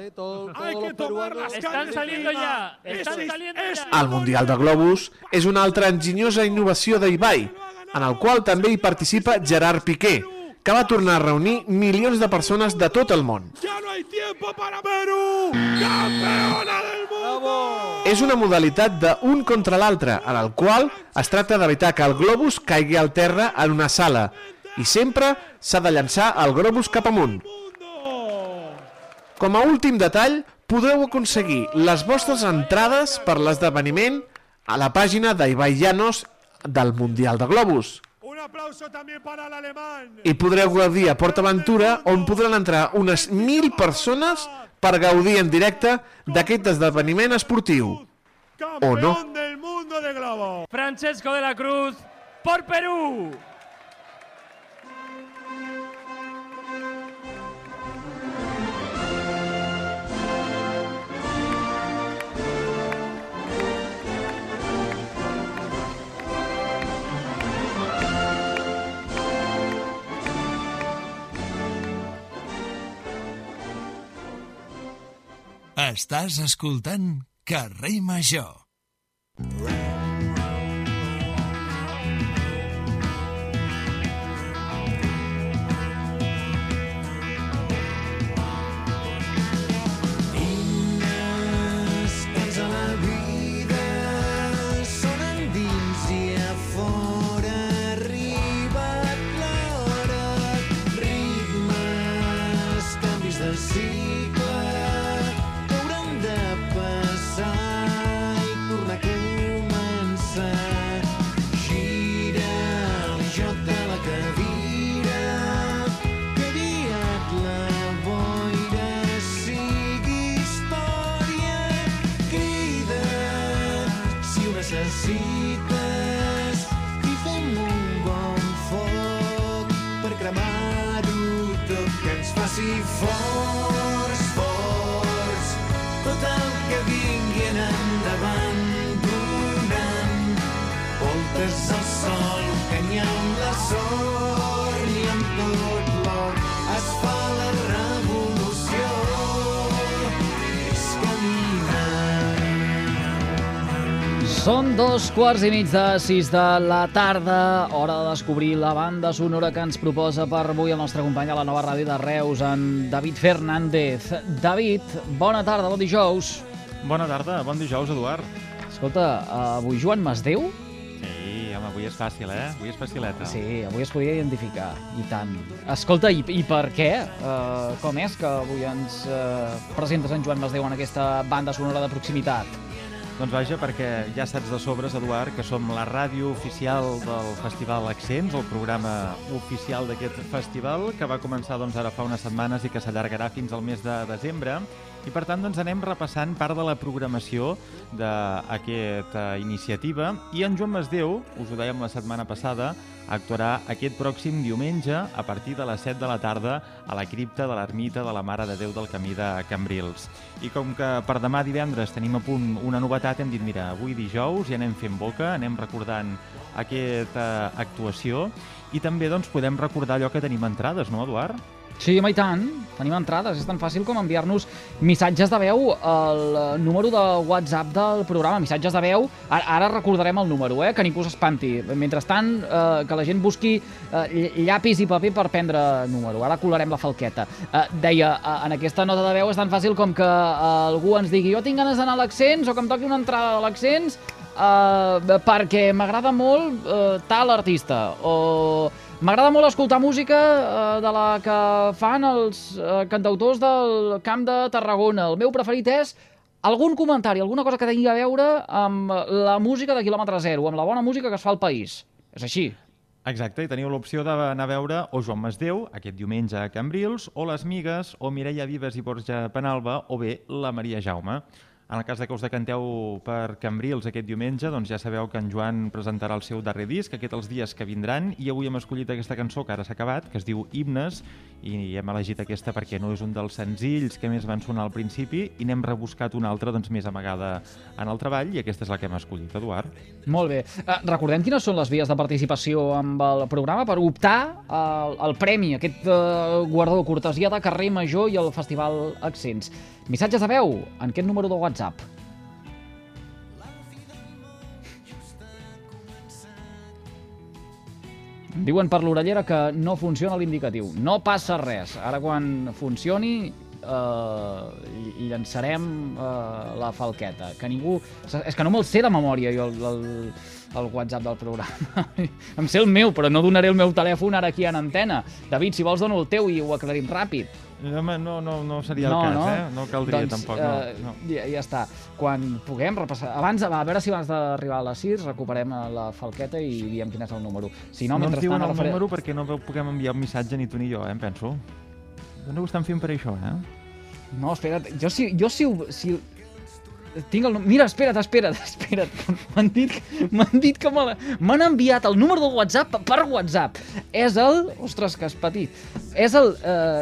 Están saliendo ya. El Mundial de Globus és una altra enginyosa innovació d'Ibai, en el qual també hi participa Gerard Piqué, que va tornar a reunir milions de persones de tot el món. ¡Ya no hay tiempo para Perú! ¡Campeona del mundo! És una modalitat d'un contra l'altre, en el qual es tracta d'evitar que el globus caigui al terra en una sala, i sempre s'ha de llançar el globus cap amunt. Com a últim detall, podreu aconseguir les vostres entrades per l'esdeveniment a la pàgina d'Ibai Llanos del Mundial de Globus. I podreu gaudir a PortAventura, on podran entrar unes 1.000 persones per gaudir en directe d'aquest esdeveniment esportiu. O no. Francesco de la Cruz, por Perú. Estàs escoltant Carrer Major. necessites i fem un bon foc per cremar-ho tot, que ens faci forts, forts, tot el que vingui en endavant, donant voltes al sol, que ni amb la sort ni amb tot l'or es fa la revolució, és caminar. Són 2:15 de la tarda, hora de descobrir la banda sonora que ens proposa per avui el nostre company a la nova ràdio de Reus, en David Fernández. David, bona tarda, bon dijous. Bona tarda, bon dijous, Eduard. Escolta, avui Joan Masdeu? Sí, home, avui és fàcil, Avui és facileta. Sí, avui es podia identificar, i tant. Escolta, i per què? Com és que avui ens presentes en Joan Masdeu en aquesta banda sonora de proximitat? Doncs vaja, perquè ja saps de sobres, Eduard, que som la ràdio oficial del Festival Accents, el programa oficial d'aquest festival, que va començar doncs, ara fa unes setmanes i que s'allargarà fins al mes de desembre. I per tant doncs, anem repassant part de la programació d'aquesta iniciativa. I en Joan Masdeu, us ho dèiem la setmana passada, actuarà aquest pròxim diumenge a partir de les 7 de la tarda a la cripta de l'Ermita de la Mare de Déu del Camí de Cambrils. I com que per demà divendres tenim a punt una novetat, hem dit, mira, avui dijous ja anem fent boca, anem recordant aquesta actuació i també doncs, podem recordar allò que tenim entrades, no, Eduard? Sí, home, i tant. Tenim entrades. És tan fàcil com enviar-nos missatges de veu al número de WhatsApp del programa. Missatges de veu. Ara recordarem el número, que ningú s'espanti. Mentrestant, que la gent busqui llapis i paper per prendre número. Ara colarem la falqueta. Deia, en aquesta nota de veu és tan fàcil com que algú ens digui jo tinc ganes d'anar a l'Accents o que em toqui una entrada a l'Accents perquè m'agrada molt tal artista, o m'agrada molt escoltar música de la que fan els cantautors del Camp de Tarragona. El meu preferit és algun comentari, alguna cosa que tingui a veure amb la música de quilòmetre zero, amb la bona música que es fa al país. És així. Exacte, i teniu l'opció d'anar a veure o Joan Masdeu, aquest diumenge a Cambrils, o Les Migues, o Mireia Vives i Borja Penalba, o bé la Maria Jaume. En el cas que us decanteu per Cambrils aquest diumenge, doncs ja sabeu que en Joan presentarà el seu darrer disc, aquest els dies que vindran, i avui hem escollit aquesta cançó que ara s'ha acabat, que es diu Himnes, i hem elegit aquesta perquè no és un dels senzills que més van sonar al principi, i n'hem rebuscat una altra doncs, més amagada en el treball, i aquesta és la que hem escollit, Eduard. Molt bé. Recordem quines són les vies de participació amb el programa per optar al premi, aquest guardó cortesia de Carrer Major i el Festival Accents. Missatges de veu en aquest número de WhatsApp. Diuen per l'orellera que no funciona l'indicatiu. No passa res. Ara quan funcioni llançarem la falqueta. Que ningú... És que no me'l sé de memòria jo el WhatsApp del programa. Em sé el meu, però no donaré el meu telèfon ara aquí en antena. David, si vols dono el teu i ho aclarim ràpid. Home, no seria el cas, No caldria tampoc. Ja està. Quan puguem repassar... A veure si abans d'arribar a les 6 recuperem la falqueta i diem quin és el número. Si no, no ens diuen el número perquè no puguem enviar un missatge ni tu ni jo, em penso. No ho estan fent per això, No, espera't. Jo si tinc el... Mira, espera't. M'han dit que m'han enviat el número del WhatsApp per WhatsApp. És el... Ostres, que és petit. És el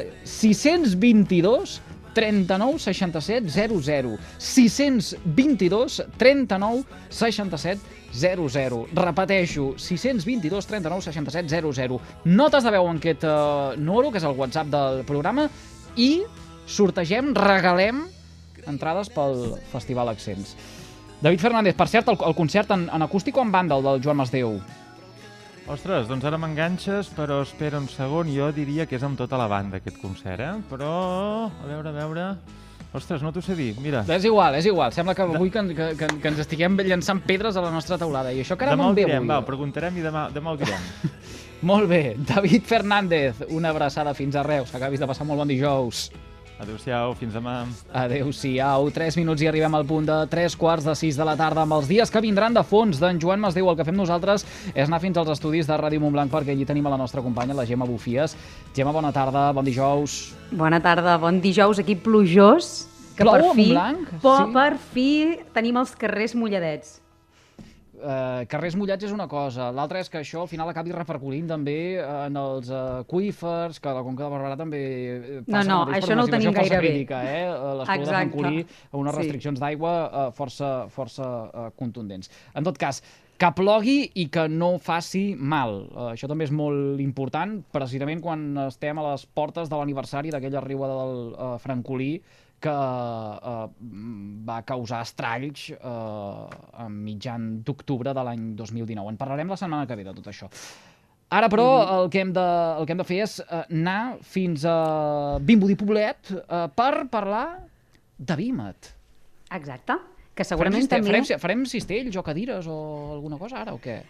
622 39 67 00. 622 39 67 00. Repeteixo, 622 39 67 00. Notes de veu en aquest número, que és el WhatsApp del programa, i sortegem, regalem entrades pel Festival Accents. David Fernández, per cert, el concert en acústic o en banda, el del Joan Masdeu? Ostres, doncs ara m'enganxes, però espera un segon, jo diria que és amb tota la banda aquest concert, Però, a veure... Ostres, no t'ho sé dir, mira. És igual. Sembla que avui que ens estiguem llançant pedres a la nostra teulada. I això que ara no em ve avui. Demà ho preguntarem i demà ho direm. Molt bé. David Fernández, una abraçada fins a Reus. Acabis de passar molt bon dijous. Adéu-siau, fins demà. Adéu-siau. 3 minuts i arribem al punt de 3:45 de la tarda amb els dies que vindran de fons d'en Joan Masdeu. El que fem nosaltres és anar fins als estudis de Ràdio Montblanc perquè allí tenim a la nostra companya, la Gemma Bufies. Gemma, bona tarda, bon dijous. Bona tarda, bon dijous, aquí plujós. Que Plou per a fi, Montblanc? Sí. Per fi tenim els carrers mulladets. Carrers mullats és una cosa, l'altra és que això al final acabi repercutint també en els aqüífers, que la Conca de Barberà també passa No, el mateix, això no ho tenim gaire bé. Crítica, l'Espluga de Francolí, unes restriccions d'aigua força contundents. En tot cas, que plogui i que no faci mal. Això també és molt important, precisament quan estem a les portes de l'aniversari d'aquella riua del Francolí, que va causar estralls a mitjan d'octubre de l'any 2019. En parlarem la setmana que ve de tot això. Ara, però, el que hem de fer és anar fins a Vimbodí Poblet per parlar de Vímet. Exacte, que segurament també... Farem cistells o cadires o alguna cosa ara o què?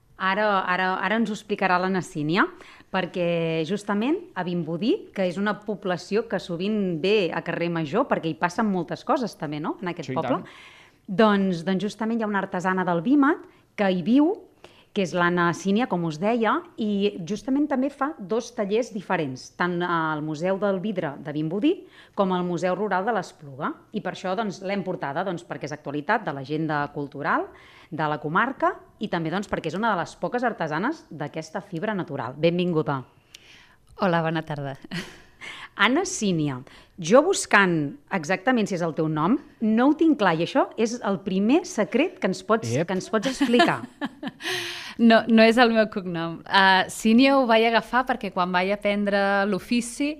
Ara ens ho explicarà la Nassínia, perquè justament a Vimbodí, que és una població que sovint ve a carrer Major, perquè hi passen moltes coses també, no?, en aquest poble, doncs justament hi ha una artesana del Vímet que hi viu, que és la Nassínia, com us deia, i justament també fa 2 tallers diferents, tant al Museu del Vidre de Vimbodí com al Museu Rural de l'Espluga. I per això l'hem portada, perquè és actualitat de l'agenda cultural de la comarca i també perquè és una de les poques artesanes d'aquesta fibra natural. Benvinguda. Hola, bona tarda. Anna Sínia, jo buscant exactament si és el teu nom, no ho tinc clar, i això és el primer secret que ens pots explicar. No és el meu cognom. Sínia ho vaig agafar perquè quan vaig aprendre l'ofici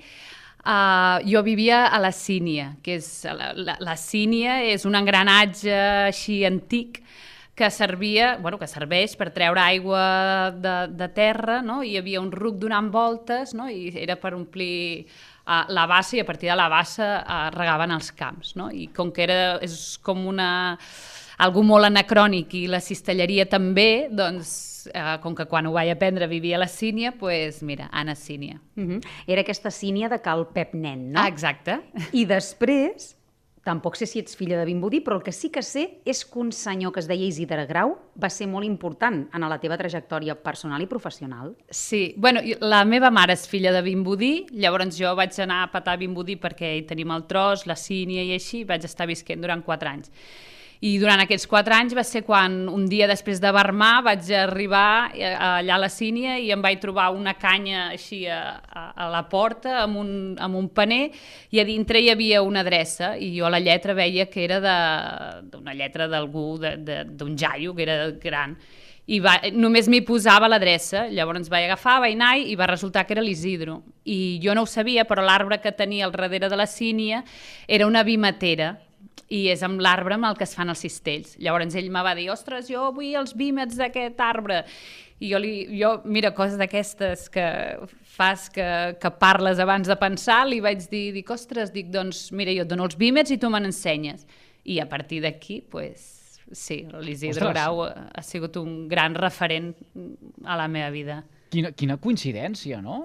jo vivia a la Sínia, que és la Sínia és un engranatge així antic que serveix per treure aigua de terra, no? Hi havia un ruc donant voltes, no? I era per omplir la bassa i a partir de la bassa regaven els camps, no? I com que és com algú molt anacrònic i la cistelleria també, doncs com que quan ho vaig aprendre vivia a la Sínia, doncs mira, Anna Sínia. Era aquesta Sínia de Cal Pep Nen, no? Exacte. I després, tampoc sé si ets filla de Vimbodí, però el que sí que sé és que un senyor que es deia Isidre Grau va ser molt important en la teva trajectòria personal i professional. Sí, la meva mare és filla de Vimbodí, llavors jo vaig anar a petar a Vimbodí perquè hi tenim el tros, la Sínia i així, vaig estar visquent durant 4 anys. I durant aquests 4 anys va ser quan un dia després de Barmar vaig arribar allà a la Sínia i em vaig trobar una canya així a la porta amb un paner i a dintre hi havia una adreça i jo la lletra veia que era d'una lletra d'algú, d'un jaio que era gran. I només m'hi posava l'adreça, llavors vaig agafar, vaig anar i va resultar que era l'Isidro. I jo no ho sabia, però l'arbre que tenia al darrere de la Sínia era una vimetera, i és amb l'arbre amb el que es fan els cistells. Llavors ell me va dir, ostres, jo vull els vímets d'aquest arbre. I jo mira, coses d'aquestes que fas, que parles abans de pensar, li vaig dir, ostres, doncs mira, jo et dono els vímets i tu me n'ensenyes. I a partir d'aquí, doncs, sí, l'Isidre Grau ha sigut un gran referent a la meva vida. Quina coincidència, no?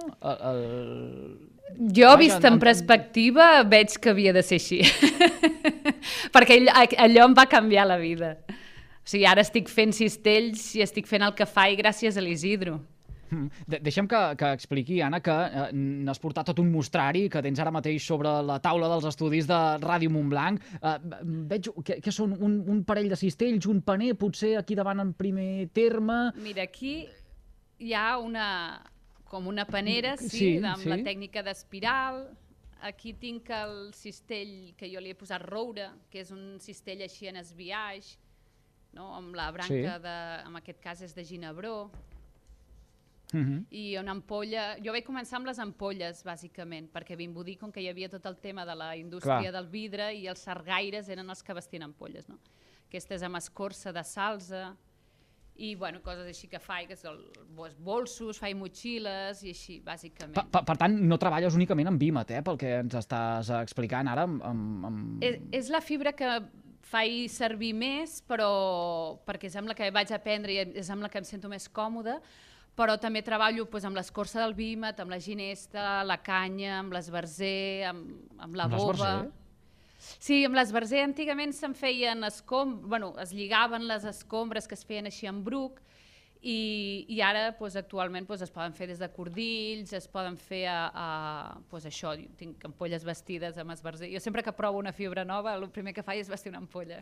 Jo, vist en perspectiva, veig que havia de ser així. Perquè allò em va canviar la vida. O sigui, ara estic fent cistells i estic fent el que faig gràcies a l'Isidro. Deixa'm que expliqui, Anna, que n'has portat tot un mostrari que tens ara mateix sobre la taula dels estudis de Ràdio Montblanc. Veig que són un parell de cistells, un paner, potser aquí davant en primer terme. Mira, aquí hi ha com una panera, sí, amb la tècnica d'espiral. Aquí tinc el cistell que jo li he posat roure, que és un cistell així en esbiaix, amb la branca, en aquest cas és de ginebró. I una ampolla... Jo vaig començar amb les ampolles, bàsicament, perquè a Vimbodí, com que hi havia tot el tema de la indústria del vidre i els sargaires eren els que vestien ampolles, no? Aquesta és amb escorça de salsa i, bueno, coses així que faig, que són bolsos, faig motxilles i així, bàsicament. Per tant, no treballes únicament amb vímet, pel que ens estàs explicant ara. És la fibra que faig servir més, però perquè és amb la que vaig aprendre i és amb la que em sento més còmoda, però també treballo amb l'escorça del vímet, amb la ginesta, la canya, amb l'esbarzer, amb la boba. Sí, amb l'esbarzer antigament se'n feien es lligaven les escombres que es feien així en bruc i ara actualment es poden fer des de cordills, es poden fer això, tinc ampolles vestides amb esbarzer. Jo sempre que provo una fibra nova, el primer que faig és vestir una ampolla.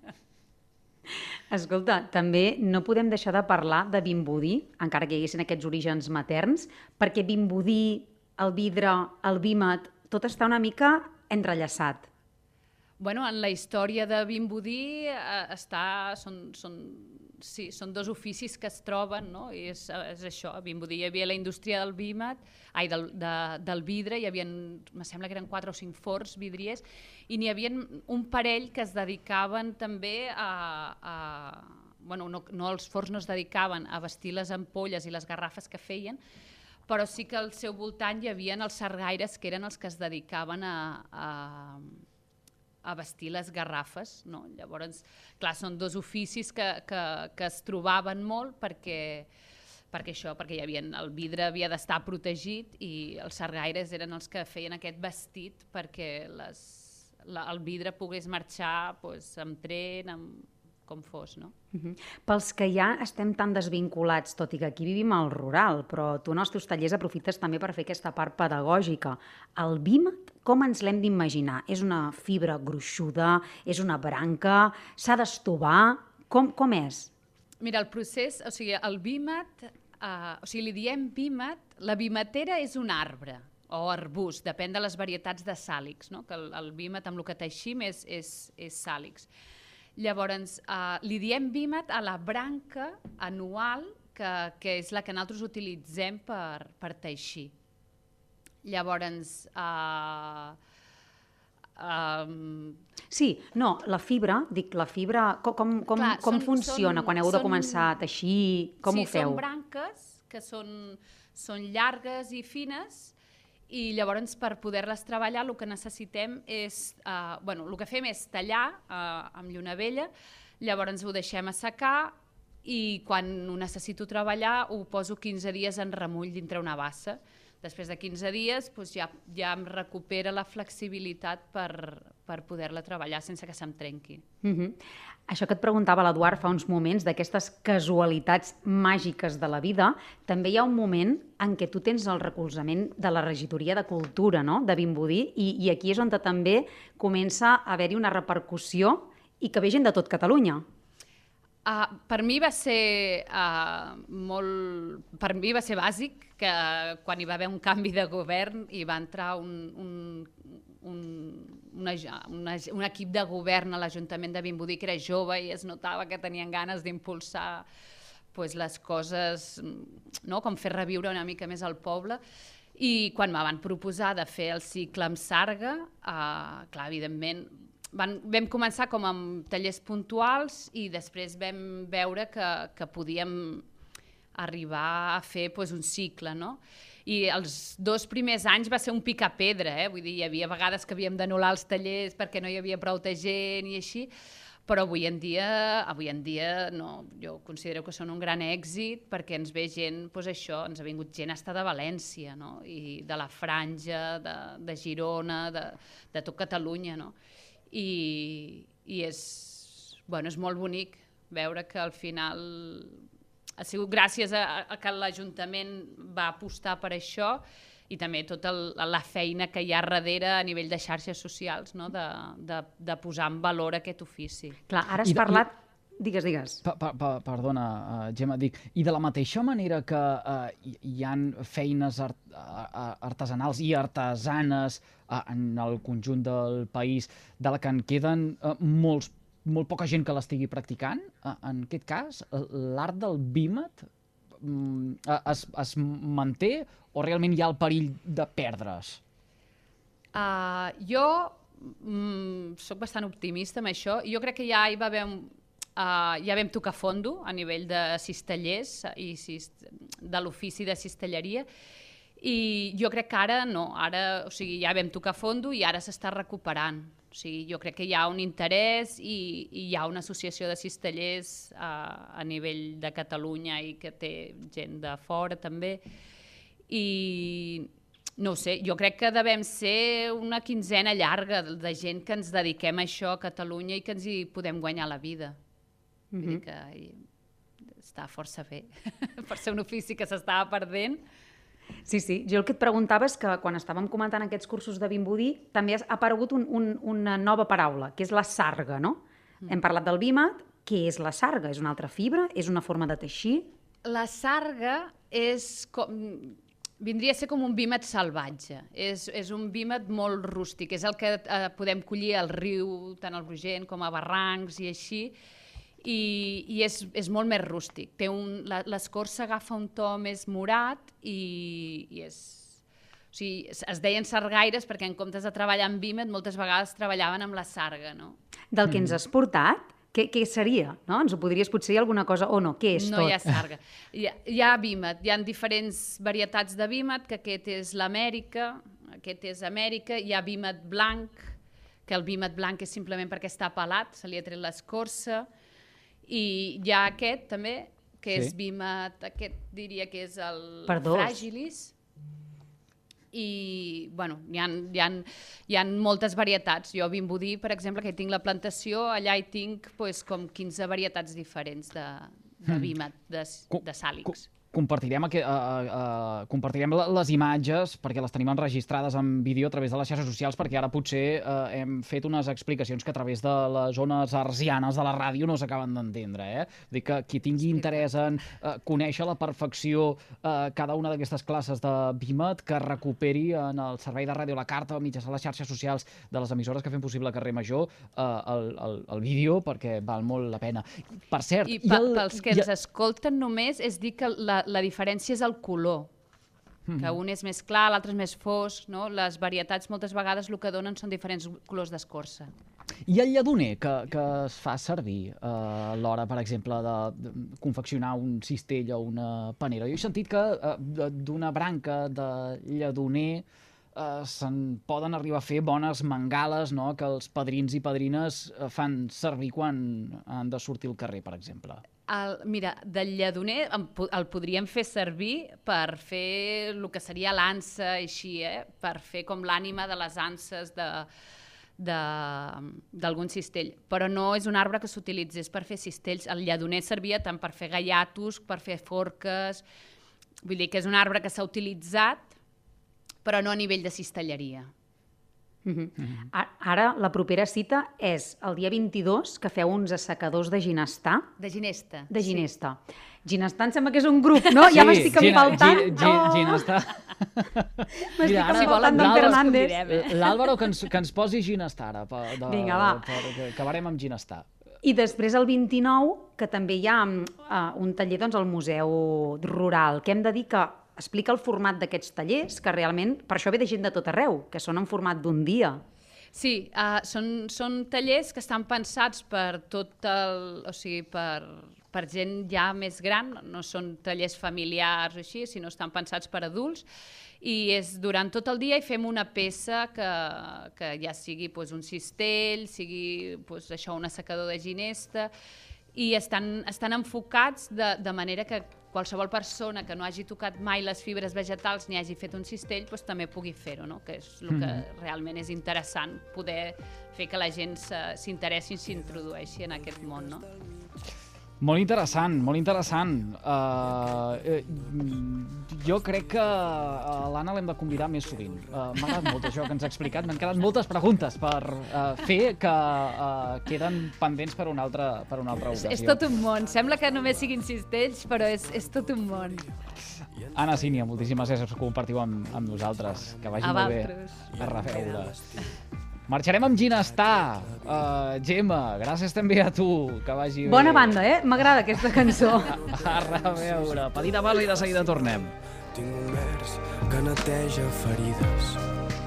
Escolta, també no podem deixar de parlar de Vimbodí, encara que hi haguessin aquests orígens materns, perquè Vimbodí, el vidre, el vímet, tot està una mica entrellaçat. Bueno, en la història de Vimbodí són dos oficis que es troben, no? I és això, a Vimbodí hi havia la indústria del vímet, del vidre, hi havia, em sembla que eren 4 o 5 forns vidriers, i n'hi havia un parell que es dedicaven també no, els forns no es dedicaven a vestir les ampolles i les garrafes que feien, però sí que al seu voltant hi havia els sargaires, que eren els que es dedicaven a vestir les garrafes, no? Llavors, clar, són dos oficis que es trobaven molt perquè el vidre havia d'estar protegit i els sargaires eren els que feien aquest vestit perquè el vidre pogués marxar amb tren, com fos, no? Pels que ja estem tan desvinculats, tot i que aquí vivim al rural, però tu en els teus tallers aprofites també per fer aquesta part pedagògica. El vímet, com ens l'hem d'imaginar? És una fibra gruixuda? És una branca? S'ha d'estovar? Com és? Mira, el procés, o sigui, el vímet, li diem vímet, la vímetera és un arbre o arbust, depèn de les varietats de sàlix, no? Que el vímet amb el que teixim és sàlix. Llavors, li diem vímet a la branca anual, que és la que nosaltres utilitzem per teixir. Llavors... Sí, no, la fibra, com funciona quan heu de començar a teixir? Com ho feu? Sí, són branques que són llargues i fines, i llavors per poder-les treballar el que necessitem és, el que fem és tallar amb lluna vella, llavors ho deixem assecar i quan ho necessito treballar ho poso 15 dies en remull dintre una bassa. Després de 15 dies ja em recupera la flexibilitat per poder-la treballar sense que se'm trenqui. Això que et preguntava l'Eduard fa uns moments, d'aquestes casualitats màgiques de la vida, també hi ha un moment en què tu tens el recolzament de la regidoria de Cultura, no?, de Vimbodí, i aquí és on també comença a haver-hi una repercussió i que ve gent de tot Catalunya. Per mi va ser bàsic que quan hi va haver un canvi de govern i va entrar un equip de govern a l'Ajuntament de Vimbodí que era jove i es notava que tenien ganes d'impulsar les coses, com fer reviure una mica més el poble. I quan me van proposar de fer el cicle amb sarga, clar, evidentment, vam començar com amb tallers puntuals i després vam veure que podíem arribar a fer un cicle, no? I els 2 primers anys va ser un picar-pedra, vull dir, hi havia vegades que havíem d'anul·lar els tallers perquè no hi havia prou de gent i així, però avui en dia jo considero que són un gran èxit perquè ens ve gent, això, ens ha vingut gent hasta de València, no? I de la Franja, de Girona, de tot Catalunya, no? I és molt bonic veure que al final ha sigut gràcies a que l'Ajuntament va apostar per això i també tota la feina que hi ha darrere a nivell de xarxes socials, de posar en valor aquest ofici. Clar, ara has parlat... Digues. Perdona, Gemma, i de la mateixa manera que hi ha feines artesanals i artesanes en el conjunt del país de la que en queden molt poca gent que l'estigui practicant, en aquest cas, l'art del vímet es manté o realment hi ha el perill de perdre's? Jo soc bastant optimista amb això. Jo crec que ja hi va haver ja vam tocar fondo a nivell de cistellers i de l'ofici de cistelleria, i jo crec que ara no, ja vam tocar fondo i ara s'està recuperant. O sigui, jo crec que hi ha un interès i hi ha una associació de cistellers a nivell de Catalunya i que té gent de fora també. I no ho sé, jo crec que devem ser una quinzena llarga de gent que ens dediquem a això a Catalunya i que ens hi podem guanyar la vida. Vull dir que està força bé per ser un ofici que s'estava perdent. Sí, jo el que et preguntava és que quan estàvem comentant aquests cursos de Vimbodí també ha aparegut una nova paraula, que és la sarga, no? Hem parlat del vímet. Què és la sarga? És una altra fibra? És una forma de teixir? La sarga vindria a ser com un vímet salvatge. És un vímet molt rústic. És el que podem collir al riu, tant al Brugent com a barrancs i així. I és molt més rústic. L'escorça agafa un to més morat i es deien sargaires perquè en comptes de treballar amb vímet moltes vegades treballaven amb la sarga, no? Del que ens has portat, què seria? No? Ens ho podries potser dir alguna cosa o no? Què és tot? No hi ha sarga. Hi ha vímet, hi ha diferents varietats de vímet, que aquest és l'Amèrica, aquest és Amèrica, hi ha vímet blanc, que el vímet blanc és simplement perquè està pelat, se li ha tret l'escorça, i hi ha aquest també, que és vímet, aquest diria que és el Fragilis, i bueno, hi ha moltes varietats. Jo a Vimbodí, per exemple, que hi tinc la plantació, allà hi tinc com 15 varietats diferents de vímet, de sàlix. Compartirem les imatges perquè les tenim enregistrades en vídeo a través de les xarxes socials, perquè ara potser hem fet unes explicacions que a través de les zones arsianes de la ràdio no s'acaben d'entendre. Vull dir que qui tingui interès en conèixer a la perfecció cada una d'aquestes classes de vímet, que recuperi en el servei de Ràdio La Carta o mitjançant les xarxes socials de les emissores que fem possible a Carrer Major el vídeo, perquè val molt la pena. Per cert... I pels que ens escolten només és dir que la diferència és el color, que un és més clar, l'altre és més fosc, no? Les varietats moltes vegades el que donen són diferents colors d'escorça. I el lladoner que es fa servir a l'hora, per exemple, de confeccionar un cistell o una panera. Jo he sentit que d'una branca de lladoner se'n poden arribar a fer bones mangales, no?, que els padrins i padrines fan servir quan han de sortir al carrer, per exemple. Mira, del lladoner el podríem fer servir per fer el que seria l'ansa, així, per fer com l'ànima de les anses d'algun cistell. Però no és un arbre que s'utilitzés per fer cistells. El lladoner servia tant per fer gaiatos, per fer forques. Vull dir que és un arbre que s'ha utilitzat, però no a nivell de cistelleria. Ara, la propera cita és el dia 22, que feu uns assecadors de Ginestar. De Ginesta. De Ginesta. Ginestar em sembla que és un grup, no? Ja m'estic empaltant. Ginestar. M'estic empaltant d'en Fernández. L'Àlvaro que ens posi Ginestar ara. Vinga, va. Acabarem amb Ginestar. I després el 29, que també hi ha un taller al Museu Rural, que hem de dir que explica el format d'aquests tallers, que realment per això ve de gent de tot arreu, que són en format d'un dia. Sí, són tallers que estan pensats per o sigui, per gent ja més gran, no són tallers familiars o així, sinó estan pensats per adults, i és durant tot el dia i fem una peça que ja sigui un cistell, sigui un assecador de ginesta, i estan enfocats de manera que qualsevol persona que no hagi tocat mai les fibres vegetals ni hagi fet un cistell també pugui fer-ho, que és el que realment és interessant, poder fer que la gent s'interessi i s'introdueixi en aquest món. Molt interessant, molt interessant. Jo crec que l'Anna l'hem de convidar més sovint. M'ha agradat molt això que ens ha explicat. M'han quedat moltes preguntes per fer que queden pendents per una altra ocasió. És tot un món. Sembla que només siguin cistells, però és tot un món. Anna Sínia, moltíssimes gràcies per compartir-ho amb nosaltres. Que vagi molt bé. A reveure. Marxarem amb Ginestar. Gemma, gràcies també a tu, que vagi bé. Bona banda, M'agrada aquesta cançó. A reveure. Petita pausa i de seguida tornem. Tinc un vers que neteja ferides.